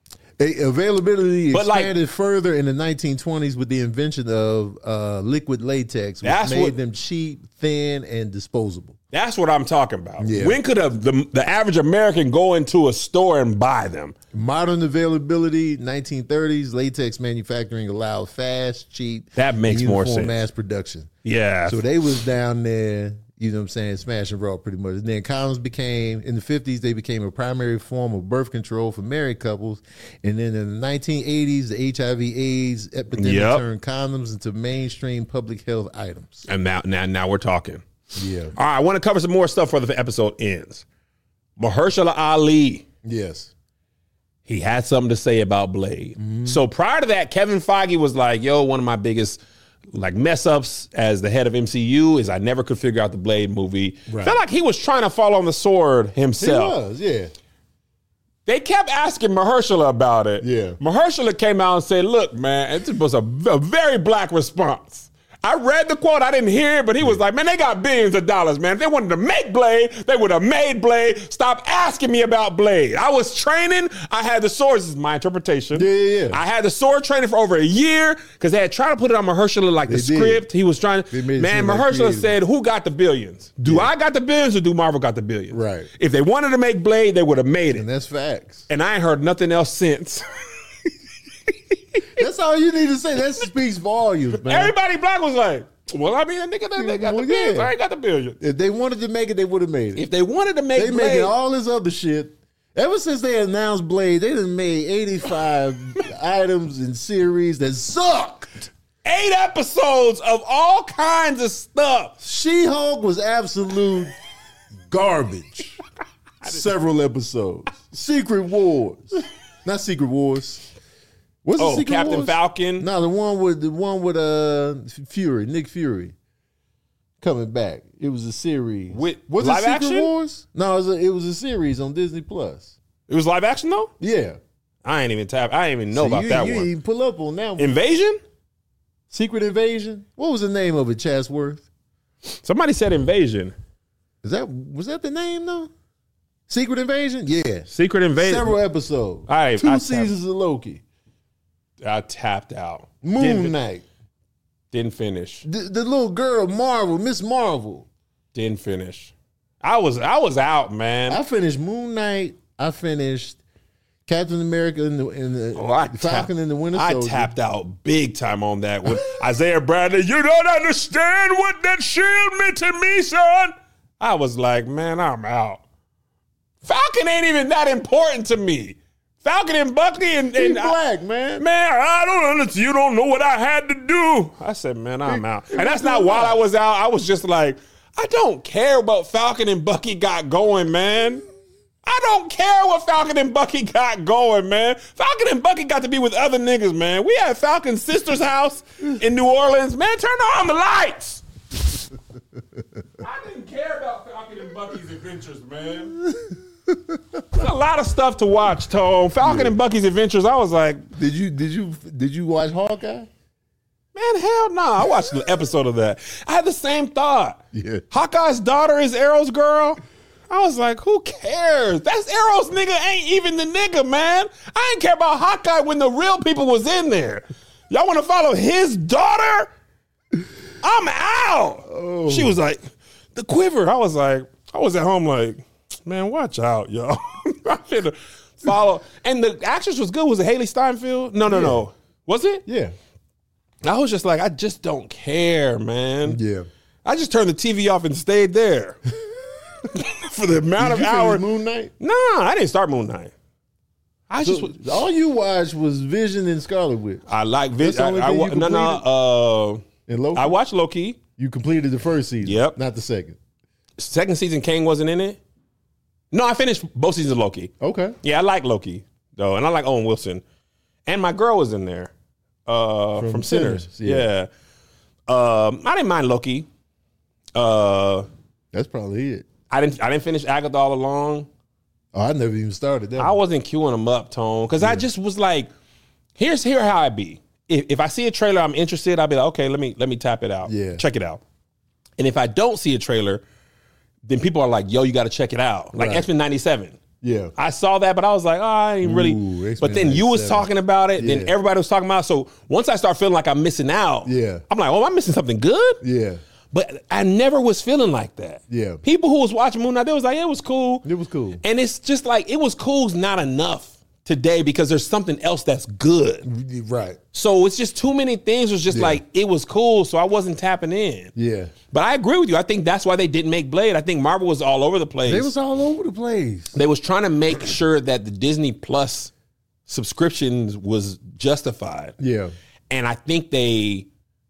Availability But, like- expanded further in the 1920s with the invention of liquid latex, which That's made what- them cheap, thin, and disposable. That's what I'm talking about. Yeah. When could the average American go into a store and buy them? Modern availability, 1930s, latex manufacturing allowed fast, cheap, That makes and more uniform sense. mass production. Yeah. So they was down there, you know what I'm saying, smashing raw pretty much. And then condoms became, in the 50s, they became a primary form of birth control for married couples. And then in the 1980s, the HIV/AIDS epidemic Yep. turned condoms into mainstream public health items. And now we're talking. Yeah. All right, I want to cover some more stuff before the episode ends. Mahershala Ali, Yes. he had something to say about Blade. So prior to that, Kevin Feige was like, yo, one of my biggest like mess ups as the head of MCU is I never could figure out the Blade movie. Right. Felt like he was trying to fall on the sword He himself. was, yeah. They kept asking Mahershala about it. Yeah. Mahershala came out and said, look, man, it was a very black response. I read the quote, I didn't hear it, but he was like, man, they got billions of dollars, man. If they wanted to make Blade, they would have made Blade. Stop asking me about Blade. I was training. I had the sword. This is my interpretation. Yeah. I had the sword training for over a year because they had tried to put it on Mahershala like the They did. script. He was trying They to, made it man, seem like Mahershala creative. said, who got the billions? Do I got the billions or do Marvel got the billions? Right. If they wanted to make Blade, they would have made it. And that's facts. And I ain't heard nothing else since. That's all you need to say. That speaks volumes, man. Everybody black was like, well, I mean, they got Well, the billions. yeah. I ain't got the billion. If they wanted to make it, they would have made it. If they wanted to make They Blade, making all this other shit. Ever since they announced Blade, they done made 85 items and series that sucked. 8 episodes of all kinds of stuff. She-Hulk was absolute garbage. Several episodes. Secret Wars. Not Secret Wars. What's the Secret Captain Wars? Falcon. No, the one with Fury, Nick Fury. Coming back. It was a series. With was live it Secret action? Wars? No, it was a series on Disney Plus. It was live action though? Yeah. I ain't even know about you, that you one. didn't even pull up on that one. Invasion? Secret Invasion? What was the name of it, Chatsworth? Somebody said Invasion. Was that the name though? Secret Invasion? Yeah. Secret Invasion. Several episodes. I 2 seasons of Loki. I tapped out. Moon Knight. Didn't finish. The little girl, Marvel, Miss Marvel. Didn't finish. I was out, man. I finished Moon Knight. I finished Captain America and the Falcon and the Winter Soldier. I tapped out big time on that with Isaiah Bradley. You don't understand what that shield meant to me, son. I was like, man, I'm out. Falcon ain't even that important to me. Falcon and Bucky and black, man. Man, I don't understand. You don't know what I had to do. I said, man, I'm out. And that's not while I was out. I was just like, I don't care what Falcon and Bucky got going, man. I don't care what Falcon and Bucky got going, man. Falcon and Bucky got to be with other niggas, man. We had Falcon's sister's house in New Orleans. Man, turn on the lights. I didn't care about Falcon and Bucky's adventures, man. There's a lot of stuff to watch, Tone. Falcon and Bucky's adventures. I was like, did you watch Hawkeye? man, hell no. I watched an episode of that. I had the same thought. Yeah. Hawkeye's daughter is Arrow's girl. I was like, who cares? That's Arrow's nigga ain't even the nigga, man. I ain't care about Hawkeye when the real people was in there. Y'all want to follow his daughter? I'm out. Oh. She was like, the quiver. I was at home like, man, watch out, y'all. I should follow. And the actress was good. Was it Haley Steinfeld? No. Was it? Yeah. I was just like, I just don't care, man. Yeah. I just turned the TV off and stayed there. For the amount of hours. Moon Knight? Nah, I didn't start Moon Knight. All you watched was Vision and Scarlet Witch. I like Vision. I watched Loki. You completed the first season. Yep. Not the second. Second season, Kane wasn't in it. No, I finished both seasons of Loki. Okay. Yeah, I like Loki though, and I like Owen Wilson, and my girl was in there from Sinners. Yeah. I didn't mind Loki. That's probably it. I didn't finish Agatha All Along. Oh, I never even started that. I wasn't queuing them up, Tone, because I just was like, here's how I be. If I see a trailer, I'm interested. I'll be like, okay, let me tap it out. Yeah. Check it out. And if I don't see a trailer, then people are like, yo, you got to check it out. Like X-Men 97. Yeah. I saw that, but I was like, oh, I ain't really. But then you was talking about it. Then everybody was talking about it. So once I start feeling like I'm missing out, I'm like, oh, I'm missing something good? Yeah. But I never was feeling like that. Yeah. People who was watching Moon Knight, they was like, yeah, it was cool. It was cool. And it's just like, it was cool's not enough today because there's something else that's good. Right. So it's just too many things was just like, it was cool, so I wasn't tapping in. Yeah. But I agree with you. I think that's why they didn't make Blade. I think Marvel was all over the place. They was all over the place. They was trying to make sure that the Disney Plus subscriptions was justified. Yeah. And I think they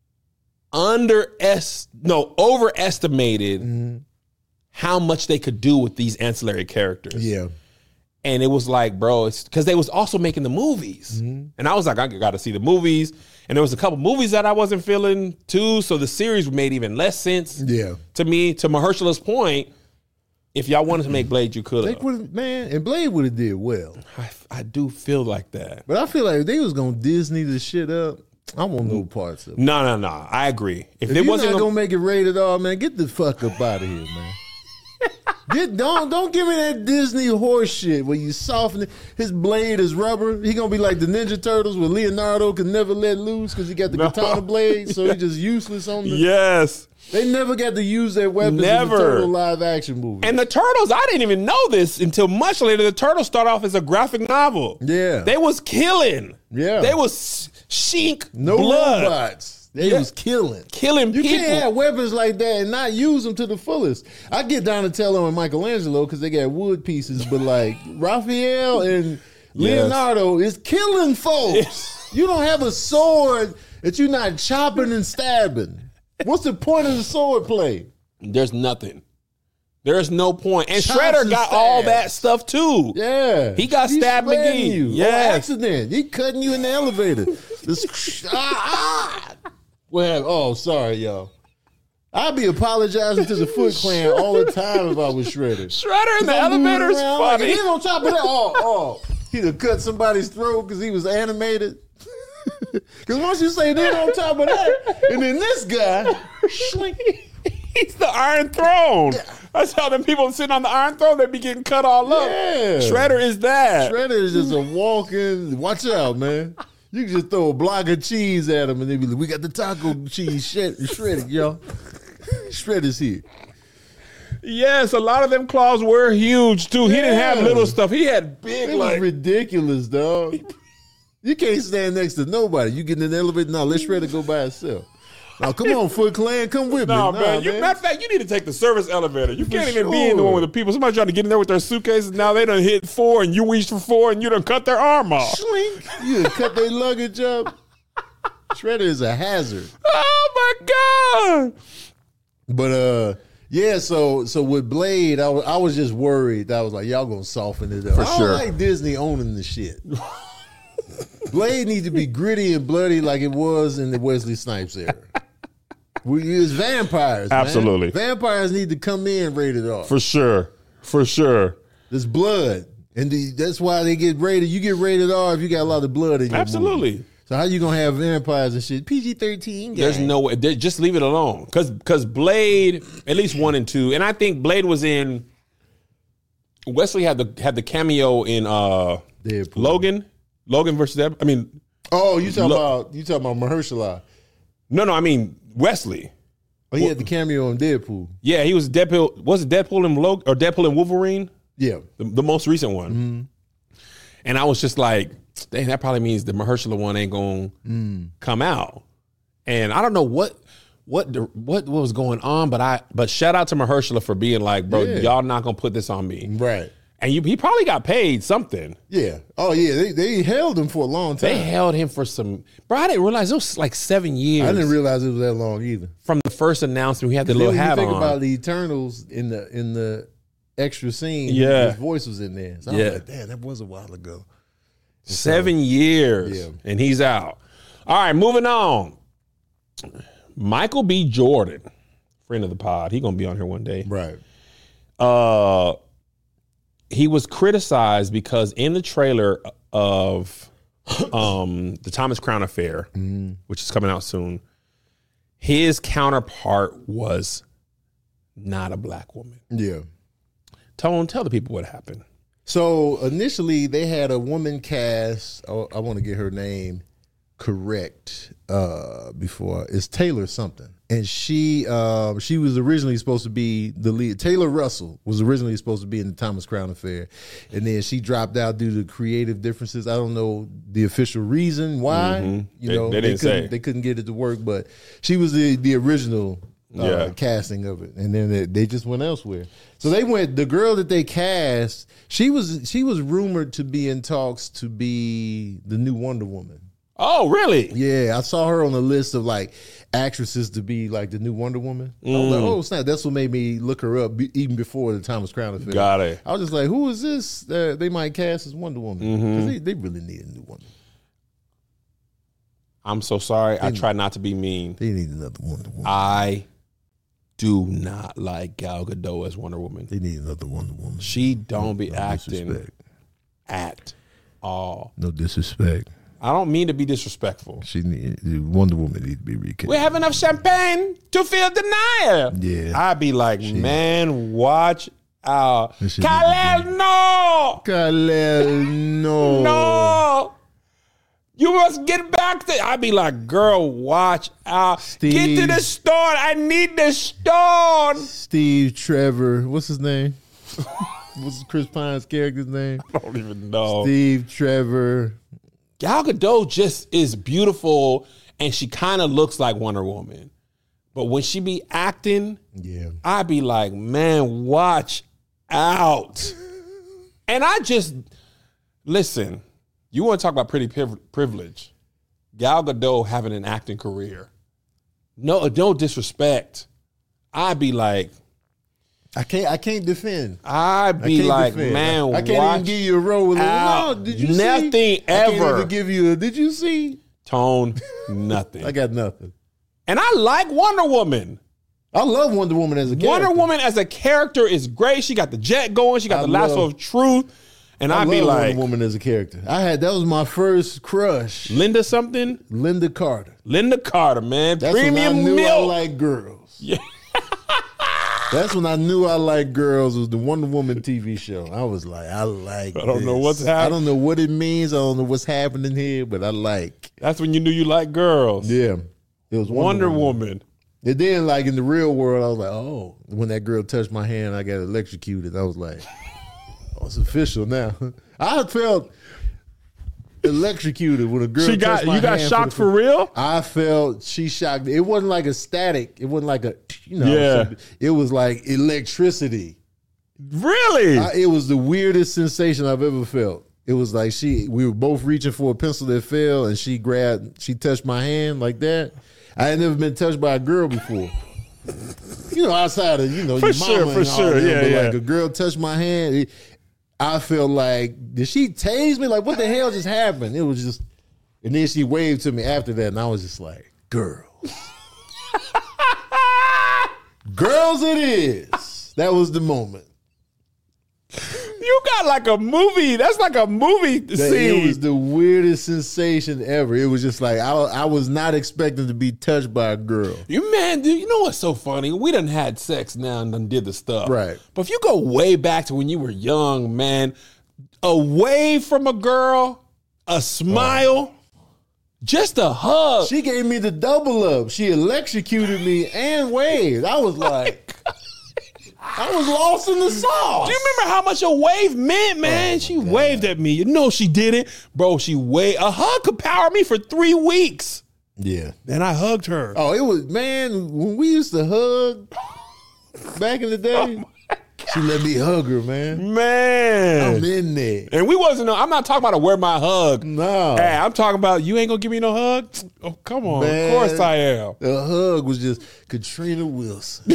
overestimated how much they could do with these ancillary characters. Yeah. And it was like, bro, it's because they was also making the movies. And I was like, I got to see the movies. And there was a couple movies that I wasn't feeling too. So the series made even less sense to me. To Mahershala's point, if y'all wanted to make Blade, you could have. Man, and Blade would have did well. I do feel like that. But I feel like if they was going to Disney the shit up, I want no parts of it. No. I agree. If it wasn't gonna make it rated R, man, get the fuck up out of here, man. Don't give me that Disney horse shit where you soften it. His blade is rubber. He gonna be like the Ninja Turtles where Leonardo could never let loose because he got the katana blade, so he just useless on the. Yes. They never got to use their weapons in the Turtle live action movie. And the Turtles, I didn't even know this until much later. The Turtles start off as a graphic novel. Yeah. They was killing. Yeah. They was shink no blood. Robots. They was killing people. You can't have weapons like that and not use them to the fullest. I get Donatello and Michelangelo because they got wood pieces, but like Raphael and Leonardo is killing folks. You don't have a sword that you're not chopping and stabbing? What's the point of the sword play? There's nothing. There's no point. And Chops Shredder and got stabs. all that stuff too. Yeah. He got stabbed shredding McGee. you. Yes. On accident. He cutting you in the elevator. Well, sorry, y'all. I'd be apologizing to the Foot Clan all the time if I was Shredder. Shredder in the I'm moving elevator is around like, funny. and then on top of that, he'd have cut somebody's throat because he was animated. Because once you say then on top of that, and then this guy, He's the Iron Throne. That's how them people sitting on the Iron Throne, they be getting cut all up. Yeah. Shredder is that. Shredder is just a walking. Watch out, man. You can just throw a block of cheese at him, and they be like, "We got the taco cheese shredded, y'all. Shredder's here." Yes, a lot of them claws were huge too. He didn't have Yeah. little stuff. He had big, It was like ridiculous, dog. You can't stand next to nobody. You get in the elevator. Now let Shredder go by himself. Now come on, Foot Clan, come with me. No, Nah, man. Matter of fact, you need to take the service elevator. You can't even be in the one with the people. Somebody trying to get in there with their suitcases. Now they done hit 4 and you reached for 4 and you done cut their arm off. Slink. You done cut their luggage up. Shredder is a hazard. Oh my God. But yeah, so with Blade, I was just worried. I was like, y'all gonna soften it up. I sure. don't like Disney owning the shit. Blade needs to be gritty and bloody like it was in the Wesley Snipes era. It's vampires, man. Absolutely. Vampires need to come in rated R. For sure. For sure. There's blood. And that's why they get rated. You get rated R if you got a lot of blood in your Absolutely. movie. So how you gonna have vampires and shit? PG-13. There's no way. Just leave it alone. Because Blade, at least 1 and 2, and I think Blade was in. Wesley had the cameo in Deadpool. Logan versus. I mean, Oh, you talking about Mahershala? no, I mean Wesley. Oh, he had the cameo on Deadpool. Yeah, he was Deadpool. Was it Deadpool and Logan or Deadpool and Wolverine? Yeah. The most recent one. And I was just like, dang, that probably means the Mahershala one ain't gonna come out. And I don't know what was going on, but shout out to Mahershala for being like, bro, y'all not gonna put this on me. Right. And he probably got paid something. Yeah. Oh, yeah. They held him for a long time. They held him for some. Bro, I didn't realize it was like 7 years. I didn't realize it was that long either. From the first announcement, we had the little Then when hat you think on. about the Eternals in the extra scene, Yeah. his voice was in there. So I Yeah. was like, damn, that was a while ago. 7 years. Yeah. And he's out. All right, moving on. Michael B. Jordan, friend of the pod. He gonna be on here one day. Right. He was criticized because in the trailer of the Thomas Crown Affair, which is coming out soon, his counterpart was not a black woman. Yeah. Tone, tell the people what happened. So initially they had a woman cast. I want to get her name correct before. It's Taylor something. And she was originally supposed to be the lead. Taylor Russell was originally supposed to be in the Thomas Crown Affair. And then she dropped out due to creative differences. I don't know the official reason why. You know, They didn't say. They couldn't get it to work, but she was the original casting of it. And then they just went elsewhere. So the girl that they cast, she was rumored to be in talks to be the new Wonder Woman. Oh, really? Yeah, I saw her on the list of like actresses to be like the new Wonder Woman. I was like, oh snap! That's what made me look her up even before the Thomas Crown Affair. Got it. I was just like, who is this? They might cast as Wonder Woman because they really need a new Wonder. I'm so sorry. I try not to be mean. They need another Wonder Woman. I do not like Gal Gadot as Wonder Woman. They need another Wonder Woman. She don't be acting disrespect. at all. No disrespect. I don't mean to be disrespectful. Wonder Woman need to be recast. We have enough champagne to feel denial. Yeah. I'd be like, man, watch out. That shit Khalil, no! Khalil, no. No! You must get back to. I'd be like, girl, watch out. Steve. Get to the store. I need the store. Steve Trevor, what's his name? What's Chris Pine's character's name? I don't even know. Steve Trevor. Gal Gadot just is beautiful, and she kind of looks like Wonder Woman. But when she be acting, I'd be like, man, watch out. And I just, listen, you want to talk about pretty privilege. Gal Gadot having an acting career. No disrespect. I'd be like, I can't defend. I'd be like, man, I can't even give you a role with it. No, did you nothing see? ever. I can't even give you a. Did you see? Tone, nothing. I got nothing. And I like Wonder Woman. I love Wonder Woman as a character. Wonder Woman as a character is great. She got the jet going. She got the lasso of truth. And I'd be like, Wonder Woman as a character. That was my first crush. Linda something? Linda Carter. Linda Carter, man. That's Premium when I knew milk. I liked girls. Yeah. That's when I knew I liked girls. Was the Wonder Woman TV show. I was like, I don't know what's happening. I don't know what it means. I don't know what's happening here, but I like. That's when you knew you liked girls. Yeah. It was Wonder Woman. And then, like, in the real world, I was like, oh, when that girl touched my hand, I got electrocuted. I was like, oh, it's official now. I felt electrocuted when a girl touched my hand. You got shocked for real? I felt she shocked. It wasn't like a static. It wasn't like a, Yeah. It was like electricity. Really? It was the weirdest sensation I've ever felt. It was like we were both reaching for a pencil that fell, and she touched my hand like that. I had never been touched by a girl before. Outside of, your mama and all that, yeah. Like a girl touched my hand, I felt like, did she tase me? Like, what the hell just happened? It was just, and then she waved to me after that, and I was just like, girls. Girls it is. That was the moment. You got like a movie. That's like a movie scene. It was the weirdest sensation ever. It was just like, I was not expecting to be touched by a girl. Dude, you know what's so funny? We done had sex now and done did the stuff. Right. But if you go way back to when you were young, man, a wave from a girl, a smile, just a hug. She gave me the double up. She electrocuted me and waved. I was like, I was lost in the sauce. Do you remember how much a wave meant, man? She waved at me. She didn't. Bro, she waved. A hug could power me for 3 weeks. Yeah. Then I hugged her. Oh, it was, man, when we used to hug back in the day, she let me hug her, man. Man. I'm in there. And I'm not talking about to wear my hug. No. Hey, I'm talking about, you ain't gonna give me no hug? Oh, come on. Man, of course I am. The hug was just Katrina Wilson.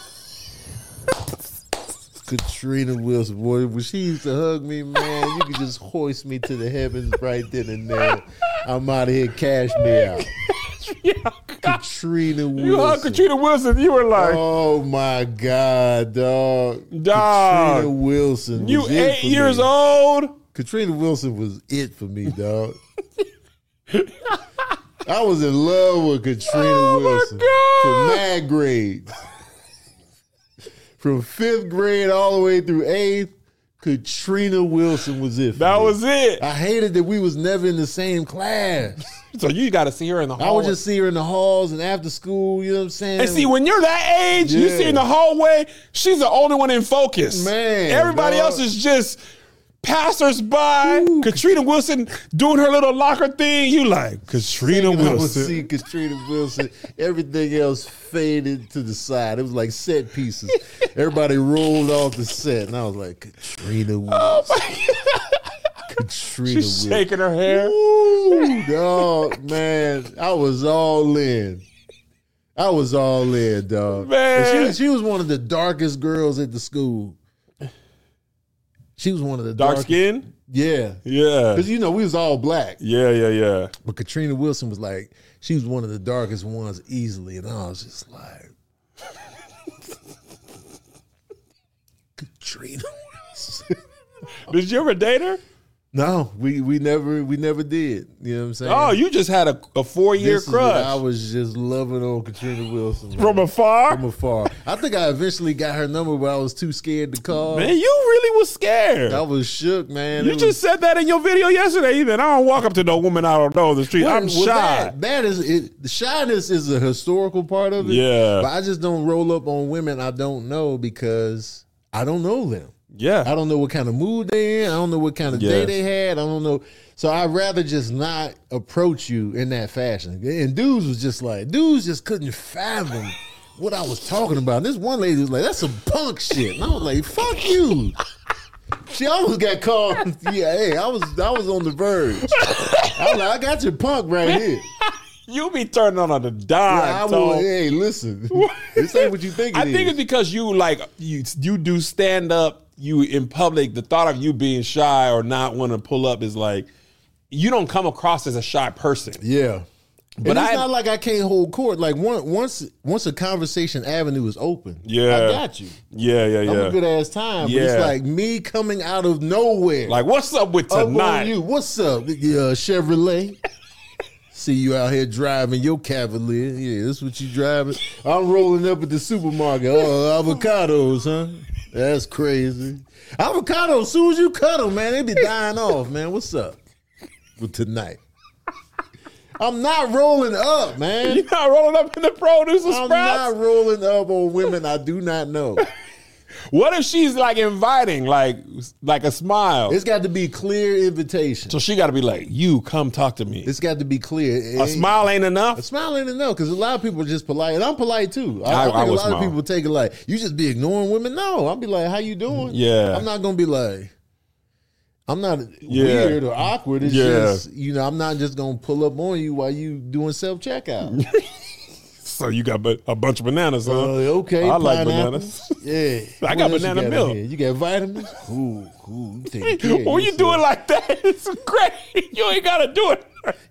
Katrina Wilson, boy, when she used to hug me, man, you could just hoist me to the heavens right then and there. I'm out of here, cash me out. Katrina Wilson. You hugged Katrina Wilson, you were like, oh my God, dog. Dog. Katrina Wilson. You 8 years old? Katrina Wilson was it for me, dog. I was in love with Katrina Wilson. God. For mad grades. From 5th grade all the way through 8th, Katrina Wilson was it. That was it. I hated that we was never in the same class. So you got to see her in the hallway. I would just see her in the halls and after school, you know what I'm saying? And see, when you're that age, you see in the hallway, she's the only one in focus. Man. Everybody else is just passers-by. Ooh. Katrina Wilson doing her little locker thing. You like, Katrina Wilson. I would see Katrina Wilson. Everything else faded to the side. It was like set pieces. Everybody rolled off the set. And I was like, Katrina Wilson. Oh my God. Katrina She's shaking her hair. Ooh, dog, man. I was all in. Dog. Man. And she was one of the darkest girls at the school. She was one of the dark skin? Yeah. Yeah. Because, we was all black. Yeah. But Katrina Wilson was like, she was one of the darkest ones easily. And I was just like, Katrina Wilson. Did you ever date her? No, we never did. You know what I'm saying? Oh, you just had a 4-year crush. I was just loving on Katrina Wilson. Man. From afar? From afar. I think I eventually got her number, but I was too scared to call. Man, you really was scared. I was shook, man. You just said that in your video yesterday. Even I don't walk up to no woman I don't know in the street. I'm shy. That is it. The shyness is a historical part of it. Yeah. But I just don't roll up on women I don't know because I don't know them. Yeah. I don't know what kind of mood they're in. I don't know what kind of day they had. I don't know. So I'd rather just not approach you in that fashion. And dudes just couldn't fathom what I was talking about. This one lady was like, that's some punk shit. And I was like, fuck you. She almost got called. Yeah, hey, I was on the verge. I got your punk right here. You be turning on the dime. Hey, listen. This ain't what you think it is. I think it's because you do stand up. You in public. The thought of you being shy or not want to pull up is like you don't come across as a shy person. Yeah. But it's not like I can't hold court. Like once a conversation avenue is open, I got you. Yeah. I'm a good ass time. But it's like me coming out of nowhere. Like, what's up with tonight? You? What's up, Chevrolet? See you out here driving your Cavalier. Yeah, that's what you driving. I'm rolling up at the supermarket. Oh, avocados, huh? That's crazy. Avocados, as soon as you cut them, man, they be dying off, man. What's up with tonight? I'm not rolling up, man. You're not rolling up in the produce of Sprouts? I'm not rolling up on women I do not know. What if she's like inviting, like a smile? It's got to be clear invitation. So she got to be like, you come talk to me. It's got to be clear. A smile ain't enough? A smile ain't enough because a lot of people are just polite. And I'm polite too. I think a lot of people take it like, you just be ignoring women. No, I'll be like, how you doing? Yeah. I'm not going to be like, I'm not weird or awkward. It's just, I'm not just going to pull up on you while you doing self-checkout. So you got a bunch of bananas, huh? Okay. I like bananas. Yeah. I got banana milk. You got vitamins? Ooh. When you do it like that, it's great. You ain't got to do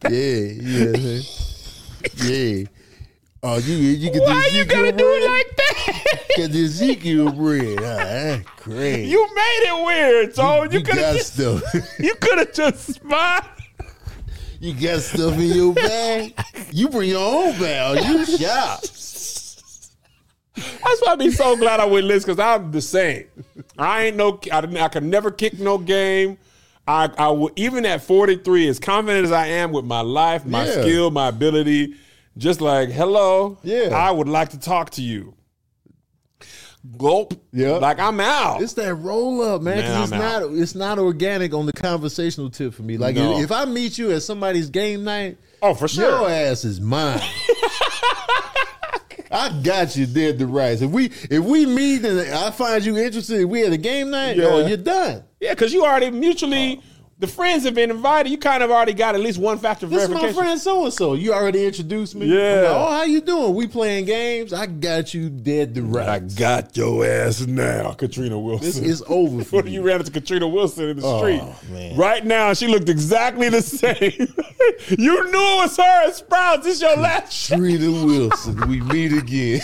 it. Yeah. Oh, you get why you gotta do it like that? Get the Ezekiel bread. That's crazy. You made it weird, so you could have stuff. You could have just smiled. You got stuff in your bag. You bring your own bag. You shop. That's why I be so glad I went list because I'm the same. I could never kick no game. I would, even at 43, as confident as I am with my life, my skill, my ability. Just like, hello, I would like to talk to you. Gulp. Yeah. Like, I'm out. It's that roll up, man. Because it's not organic on the conversational tip for me. Like, if I meet you at somebody's game night, for sure, your ass is mine. I got you dead to rights. If we meet and I find you interested, we at a game night, you're done. Yeah, because you already mutually... The friends have been invited. You kind of already got at least one factor of verification. This is my friend so-and-so. You already introduced me. Yeah. Like, how you doing? We playing games. I got you dead to rights. I got your ass now, Katrina Wilson. This is over for you. Ran into Katrina Wilson in the street. Man. Right now, she looked exactly the same. You knew it was her at Sprouts. This your last Katrina Wilson. We meet again.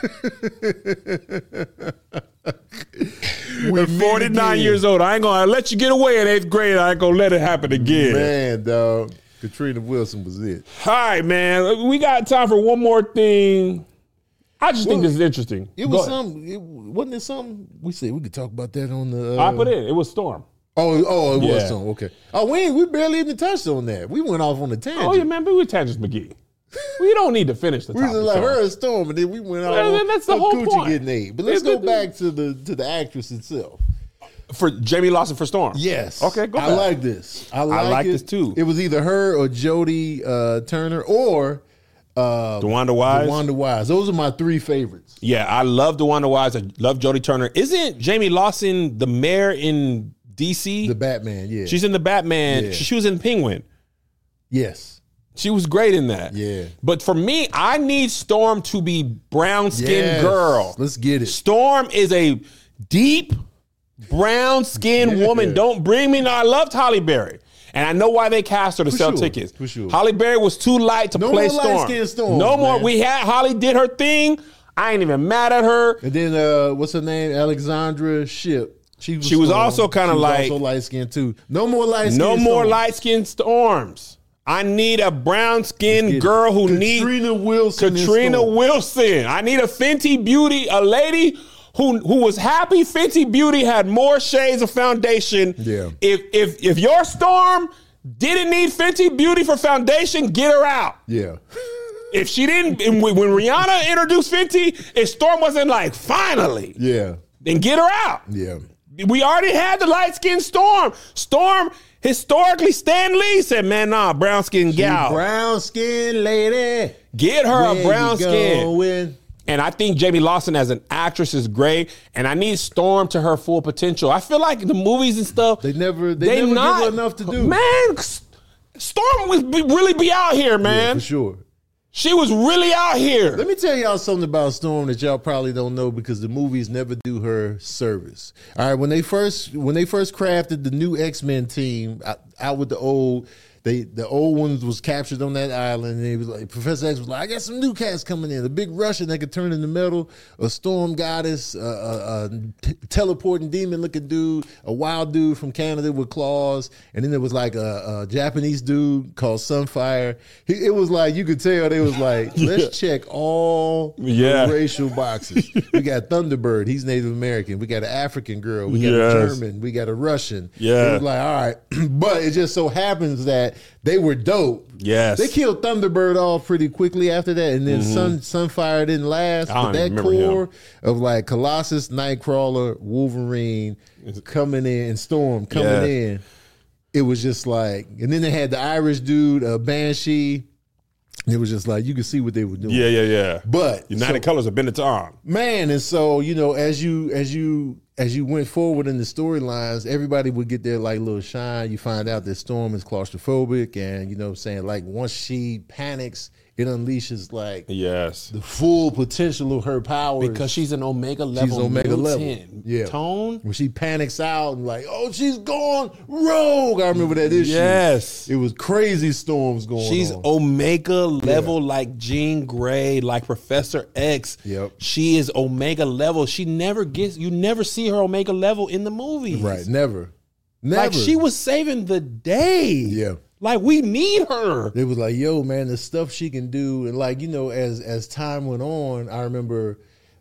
We're 49 years old. I ain't gonna let you get away in 8th grade. I ain't gonna let it happen again. Man, dog. Katrina Wilson was it. All right, man. We got time for one more thing. I just think this is interesting. It was wasn't it something? We said we could talk about that on the. I put it. It was Storm. It was something. Okay. Oh, we barely even touched on that. We went off on a tangent. Oh yeah, man. But we tangents McGee. We don't need to finish the topic. We was like her and Storm, and then we went out. That's the whole point. Getting ate. But let's go back to the actress itself. For Jamie Lawson for Storm. Yes. Okay. Go back. I like this. I like this too. It was either her or Jodie Turner or DeWanda Wise. DeWanda Wise. Those are my 3 favorites. Yeah, I love DeWanda Wise. I love Jodie Turner. Isn't Jamie Lawson the mayor in DC? The Batman. Yeah. She's in the Batman. Yeah. She was in Penguin. Yes. She was great in that. Yeah. But for me, I need Storm to be brown-skinned girl. Let's get it. Storm is a deep brown-skinned woman. Don't bring me. No, I loved Halle Berry. And I know why they cast her to sell tickets. For sure. Halle Berry was too light to play Storm. No more light-skinned Storm. No more. Holly did her thing. I ain't even mad at her. And then, what's her name? Alexandra Shipp. She was also kind of like. Also light-skinned too. No more light-skinned No more light-skinned Storms. I need a brown-skinned girl who needs Katrina Wilson. I need a Fenty Beauty, a lady who was happy Fenty Beauty had more shades of foundation. Yeah. If your Storm didn't need Fenty Beauty for foundation, get her out. Yeah. If she didn't, when Rihanna introduced Fenty, if Storm wasn't like, finally. Yeah. Then get her out. Yeah. We already had the light-skinned Storm. Storm, historically, Stan Lee said, man, nah, brown-skinned gal. Brown-skinned lady. Get her a brown skin. And I think Jamie Lawson as an actress is great. And I need Storm to her full potential. I feel like the movies and stuff. They never give her enough to do. Man, Storm was really be out here, Yeah, man. for sure. She was really out here. Let me tell y'all something about Storm that y'all probably don't know because the movies never do her service. All right, when they first crafted the new X-Men team out with the old ones was captured on that island, and it was like Professor X was like, I got some new cats coming in, a big Russian that could turn into metal, a storm goddess, a teleporting demon looking dude, a wild dude from Canada with claws, and then there was like a Japanese dude called Sunfire. It was like you could tell they was like, let's check all the racial boxes. We got Thunderbird, he's Native American. We got an African girl. We got a German. We got a Russian. Yeah. It was like, all right, but it just so happens that they were dope. Yes. They killed Thunderbird off pretty quickly after that, and then Sunfire didn't last. But that core of like Colossus, Nightcrawler, Wolverine coming in, and Storm coming in, it was just like, and then they had the Irish dude, Banshee. It was just like you could see what they were doing. Yeah. But United Colors of Benetton. Man, and so, you know, as you went forward in the storylines, everybody would get their like little shine. You find out that Storm is claustrophobic, and you know what I'm saying, like once she panics, it unleashes like the full potential of her powers. Because she's an Omega level. She's Omega level. Yeah. Tone. When she panics out and like, oh, she's gone rogue. I remember that issue. Yes. It was crazy storms going on. She's Omega level like Jean Grey, like Professor X. Yep. She is Omega level. She never gets, you never see her Omega level in the movies. Right. Never. Like she was saving the day. Yeah. Like we need her. It was like, yo, man, the stuff she can do. And like, you know, as time went on, I remember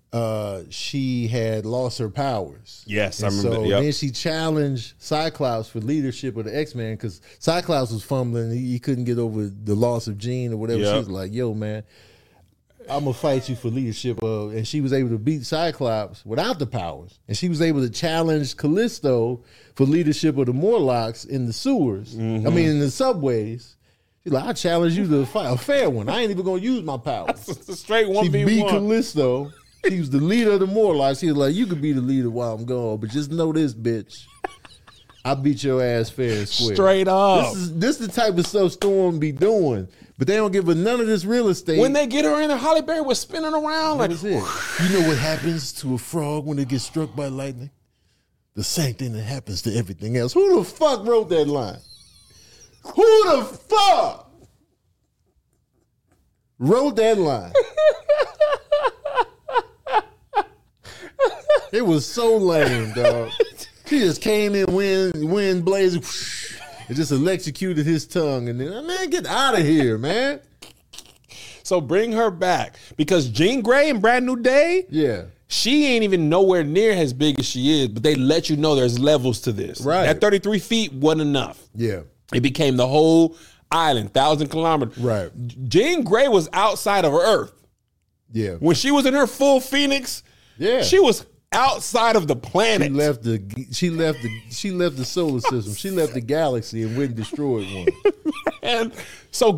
she had lost her powers. Yes, and I remember. So then she challenged Cyclops for leadership of the X-Men because Cyclops was fumbling. He couldn't get over the loss of Jean or whatever. She was like, yo, man, I'm going to fight you for leadership of, and she was able to beat Cyclops without the powers. And she was able to challenge Callisto for leadership of the Morlocks in the sewers. I mean, in the subways. She's like, I challenge you to fight a fair one. I ain't even going to use my powers. It's a straight 1v1. She beat Callisto. She was the leader of the Morlocks. She was like, you could be the leader while I'm gone, but just know this, bitch. I beat your ass fair and square. Straight up. This is the type of stuff Storm be doing. But they don't give her none of this real estate. When they get her in there, Halle Berry was spinning around like. That was it. You know what happens to a frog when it gets struck by lightning? The same thing that happens to everything else. Who the fuck wrote that line? Who the fuck wrote that line? It was so lame, dog. She just came in, wind blazing, and just electrocuted his tongue. And then, man, get out of here, man. So bring her back. Because Jean Grey in Brand New Day, she ain't even nowhere near as big as she is, but they let you know there's levels to this. Right. That 33 feet wasn't enough. Yeah. It became the whole island, 1,000 kilometers. Right. Jean Grey was outside of Earth. Yeah. When she was in her full Phoenix, she was outside of the planet. She left the solar system. She left the galaxy and went and destroyed one. And so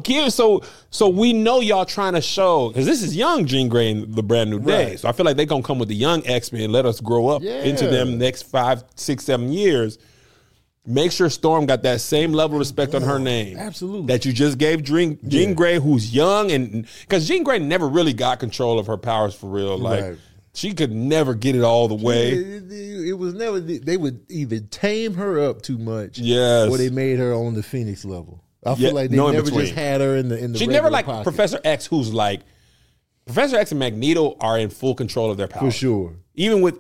we know y'all trying to show, because this is young Jean Grey in the Brand New Day. Right. So I feel like they're gonna come with the young X-Men, let us grow up into them next 5, 6, 7 years. Make sure Storm got that same level of respect on her name. Absolutely. That you just gave Jean Grey, who's young, and because Jean Grey never really got control of her powers for real. Like she could never get it all the way. It was never. They would either tame her up too much, or they made her on the Phoenix level. I feel like they never just had her in the. She never like pocket. Professor X, who's like Professor X and Magneto are in full control of their powers for sure. Even with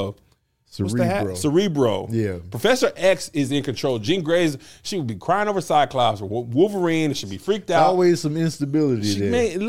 Cerebro. Cerebro. Yeah. Professor X is in control. Jean Grey's, she would be crying over Cyclops or Wolverine. She'd be freaked out. Always some instability there.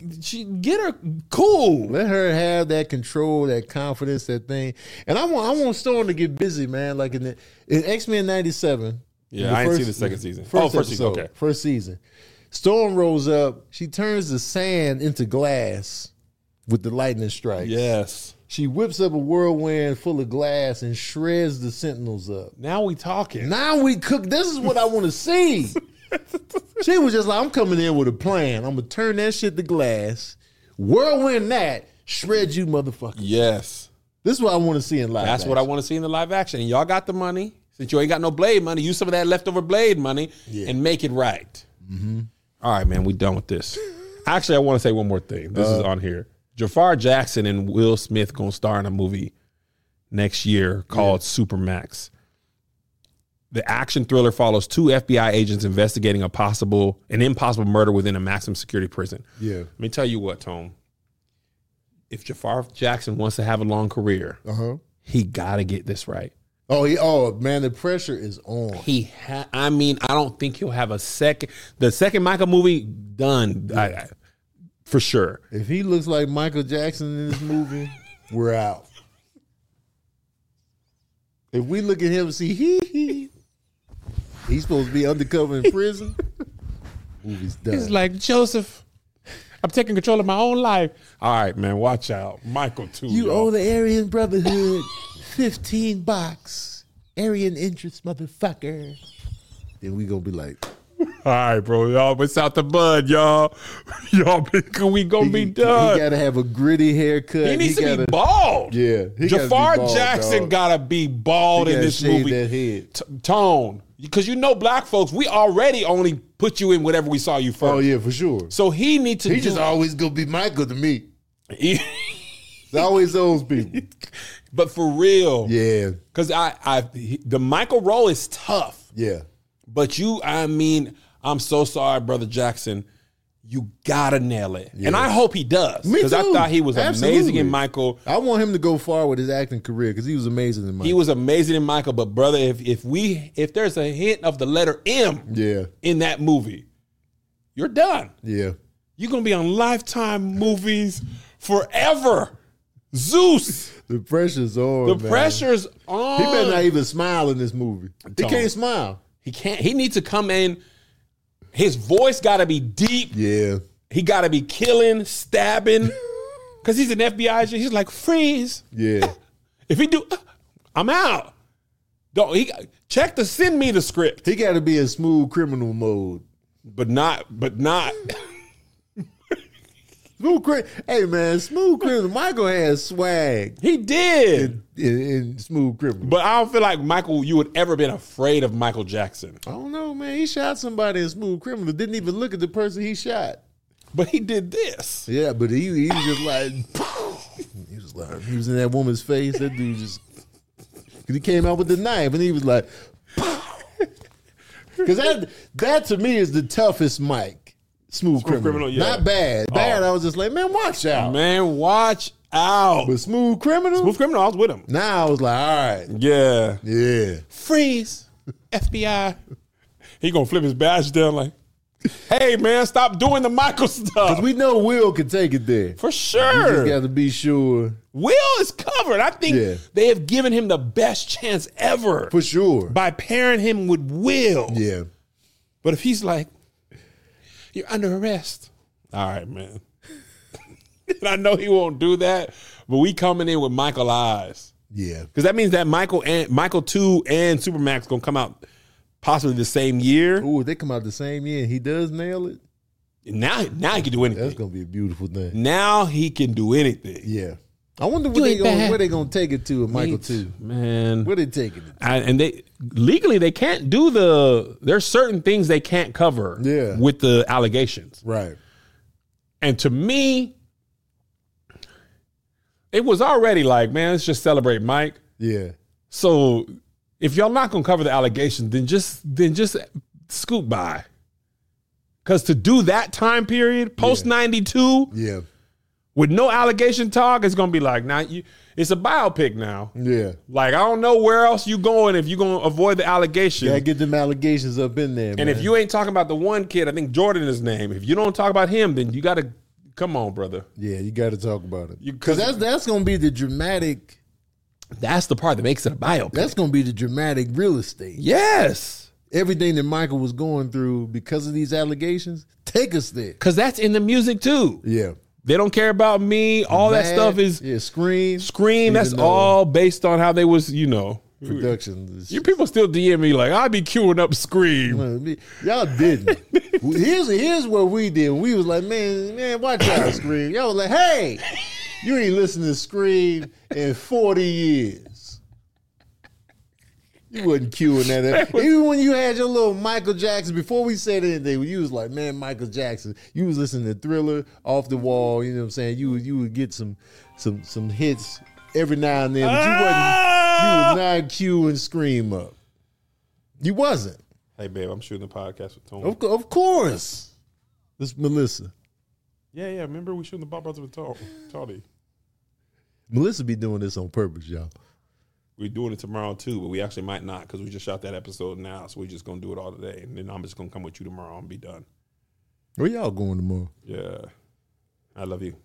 Get her cool. Let her have that control, that confidence, that thing. And I want Storm to get busy, man. Like in X-Men 97. Yeah, I didn't see the second season. First season. Okay. First season. Storm rolls up. She turns the sand into glass with the lightning strikes. Yes. She whips up a whirlwind full of glass and shreds the Sentinels up. Now we talking. Now we cook. This is what I want to see. She was just like, I'm coming in with a plan. I'm going to turn that shit to glass, whirlwind that, shred you motherfuckers. Yes. This is what I want to see in live action. That's what I want to see in the live action. And y'all got the money. Since you ain't got no Blade money, use some of that leftover Blade money and make it right. Mm-hmm. All right, man, we done with this. Actually, I want to say one more thing. This is on here. Jafar Jackson and Will Smith gonna star in a movie next year called Supermax. The action thriller follows 2 FBI agents investigating an impossible murder within a maximum security prison. Yeah. Let me tell you what, Tone. If Jafar Jackson wants to have a long career, he got to get this right. Oh, man, the pressure is on. I don't think he'll have a second. The second Michael movie done, for sure. If he looks like Michael Jackson in this movie, we're out. If we look at him and see he's supposed to be undercover in prison, movie's done. He's like, Joseph, I'm taking control of my own life. All right, man, watch out. Michael, too. You owe the Aryan Brotherhood $15. Aryan interest, motherfucker. Then we gonna be like, all right, bro. Y'all, it's out the bud, y'all. We gonna be done. He gotta have a gritty haircut. He needs to be bald. Yeah. Jafar Jackson gotta be bald in this movie. That head. Tone. Because black folks, we already only put you in whatever we saw you first. Oh, yeah, for sure. So he needs to He just always gonna be Michael to me. It's always those people. But for real. Yeah. Because the Michael role is tough. Yeah. But I'm so sorry, Brother Jackson. You gotta nail it. Yeah. And I hope he does. Because I thought he was amazing in Michael. I want him to go far with his acting career because he was amazing in Michael. He was amazing in Michael, but brother, if there's a hint of the letter M in that movie, you're done. Yeah. You're gonna be on Lifetime movies forever. Zeus. The pressure's on. The pressure's on. He better not even smile in this movie. He can't smile. He can't. He needs to come in. His voice got to be deep. Yeah. He got to be killing, stabbing. Because he's an FBI agent. He's like, freeze. Yeah. If he do, I'm out. Check to send me the script. He got to be in Smooth Criminal mode. But not. Hey, man, Smooth Criminal. Michael has swag. He did. In Smooth Criminal. But I don't feel like Michael, you would ever been afraid of Michael Jackson. I don't know, man. He shot somebody in Smooth Criminal. Didn't even look at the person he shot. But he did this. Yeah, but he was just like, he was in that woman's face. That dude just, because he came out with the knife and he was like, because that to me is the toughest mic. Smooth Criminal. Yeah. Not bad. I was just like, man, watch out. Man, watch out. But Smooth Criminal, I was with him. Now I was like, all right. Yeah. Yeah. Freeze. FBI. He gonna flip his badge down like, hey, man, stop doing the Michael stuff. Because we know Will can take it there. For sure. You just got to be sure. Will is covered. I think they have given him the best chance ever. For sure. By pairing him with Will. Yeah. But if he's like, you're under arrest. All right, man. And I know he won't do that, but we coming in with Michael eyes. Yeah. Because that means that Michael 2 and Supermax going to come out possibly the same year. Ooh, they come out the same year and he does nail it. Now he can do anything. That's going to be a beautiful thing. Now he can do anything. Yeah. I wonder where they going to take it to with Michael 2. Man. Where they taking it to? And they legally they can't do there's certain things they can't cover with the allegations. Right. And to me, it was already like, man, let's just celebrate Mike. Yeah. So if y'all not gonna cover the allegations, then just scoot by. Cause to do that time period, post 92, with no allegation talk, it's gonna be like, it's a biopic now. Yeah. Like, I don't know where else you going if you're gonna avoid the allegations. You gotta get them allegations up in there, and man. if you ain't talking about the one kid, I think Jordan is his name. If you don't talk about him, then you gotta come on, brother. Yeah, you gotta talk about it. Because that's gonna be the dramatic. That's the part that makes it a biopic. That's gonna be the dramatic real estate. Yes. Everything that Michael was going through because of these allegations, take us there. Because that's in the music too. Yeah. They don't care about me. All that stuff is Scream. That's all based on how they was, production. You people still DM me like, I'd be queuing up Scream. Y'all didn't. Here's what we did. We was like, man, watch out, Scream. Y'all was like, hey, you ain't listened to Scream in 40 years. You wasn't cueing that. Even when you had your little Michael Jackson, before we said anything, you was like, man, Michael Jackson. You was listening to Thriller, Off the Wall. You know what I'm saying? You would get some hits every now and then, but you was not cueing Scream up. You wasn't. Hey, babe, I'm shooting a podcast with Tony. Of course. This Melissa. Yeah. Remember we shooting the Bob Brothers with Tony. Melissa be doing this on purpose, y'all. We're doing it tomorrow too, but we actually might not because we just shot that episode now, so we're just gonna do it all today, and then I'm just gonna come with you tomorrow and be done. Where y'all going tomorrow? Yeah, I love you.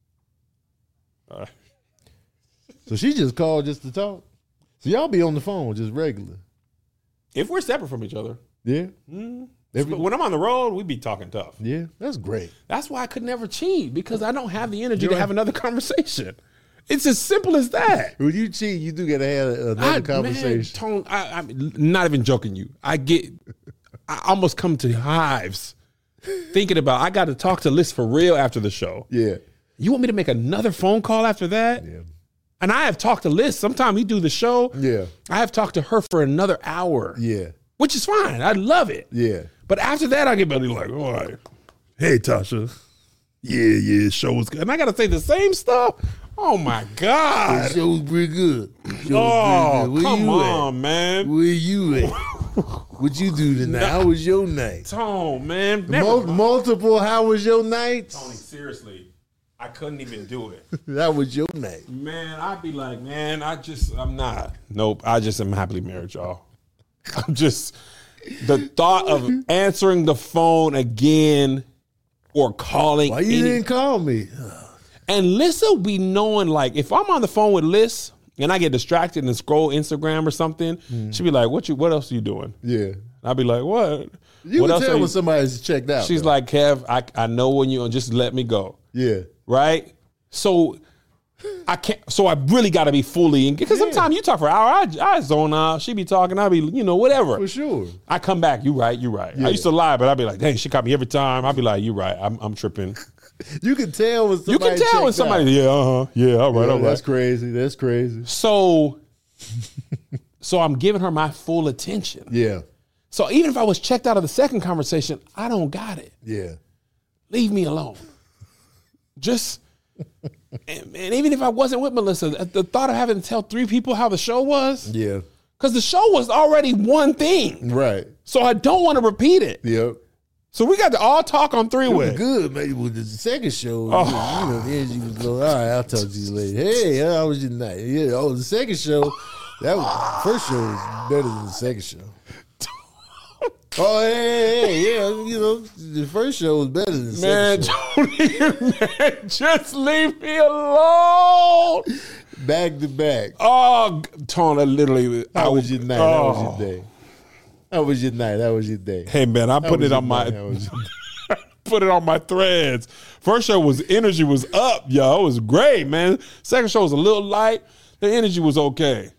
All right. So she just called just to talk. So y'all be on the phone just regular. If we're separate from each other, Yeah. but when I'm on the road, we be talking tough. Yeah, that's great. That's why I could never cheat because I don't have the energy to have another conversation. It's as simple as that. When you cheat, you do gotta have another conversation. Man, Tone, I'm not even joking you. I almost come to hives thinking about I got to talk to Liz for real after the show. Yeah. You want me to make another phone call after that? Yeah. And I have talked to Liz. Sometime we do the show. Yeah. I have talked to her for another hour. Yeah. Which is fine. I love it. Yeah. But after that, I get buddy like, all right. Hey, Tasha. Yeah, show was good. And I got to say the same stuff. Oh, my God. The show was pretty good. Oh, come on, man. Where you at? What you do tonight? How was your night? Tone, man. Multiple, how was your night? Tony, seriously. I couldn't even do it. That was your night. Man, I'd be like, man, I'm not. Nope, I just am happily married, y'all. I'm just, the thought of answering the phone again or calling. Why you didn't call me? And Liz will be knowing, like, if I'm on the phone with Liz and I get distracted and scroll Instagram or something, she'll be like, what else are you doing? Yeah. I'll be like, what? You what can else tell when somebody's checked out. She's though. like, Kev, I know when you're just let me go. Yeah. Right? So I can't. So I really got to be fully in because sometimes you talk for an hour. I zone out. She be talking. I be whatever. For sure. I come back. You right. Yeah. I used to lie, but I'd be like, dang, she caught me every time. I'd be like, you right. I'm tripping. You can tell when somebody. You can tell when somebody. Yeah. All right. That's crazy. That's crazy. So I'm giving her my full attention. Yeah. So even if I was checked out of the second conversation, I don't got it. Yeah. Leave me alone. Just, and even if I wasn't with Melissa, the thought of having to tell 3 people how the show was, Yeah. because the show was already one thing. Right. So I don't want to repeat it. Yep. So we got to all talk on 3-way. Good, maybe with the second show, the energy was low. All right, I'll talk to you later. Hey, how was your night? Yeah. Oh, the second show, first show was better than the second show. Oh, hey, yeah, the first show was better than the second show. Man, just leave me alone. Back to back. Oh, Tony, literally. How was your night? How was your day? How was your night? How was your day? Hey, man, I put it on my put it on my threads. First show energy was up, yo. It was great, man. Second show was a little light. The energy was okay.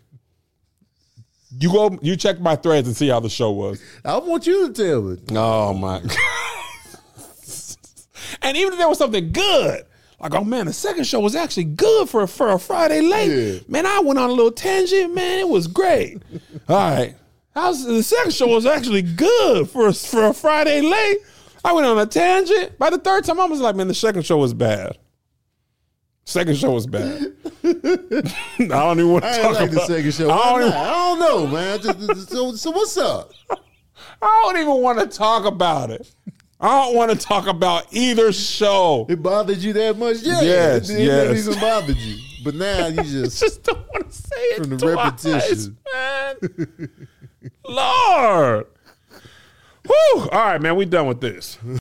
You check my threads and see how the show was. I want you to tell me. Oh my God. And even if there was something good, like, oh man, the second show was actually good for a Friday late. Yeah. Man, I went on a little tangent, man. It was great. All right. The second show was actually good for a Friday late. I went on a tangent. By the third time, I was like, man, the second show was bad. Second show was bad. I don't even want to talk about the second show. I don't know, man. So what's up? I don't even want to talk about it. I don't want to talk about either show. It bothered you that much? Yeah. Yes, it never even bothered you. But now you just don't want to say it from the twice, repetition. man. Lord. Whew. All right, man, we done with this.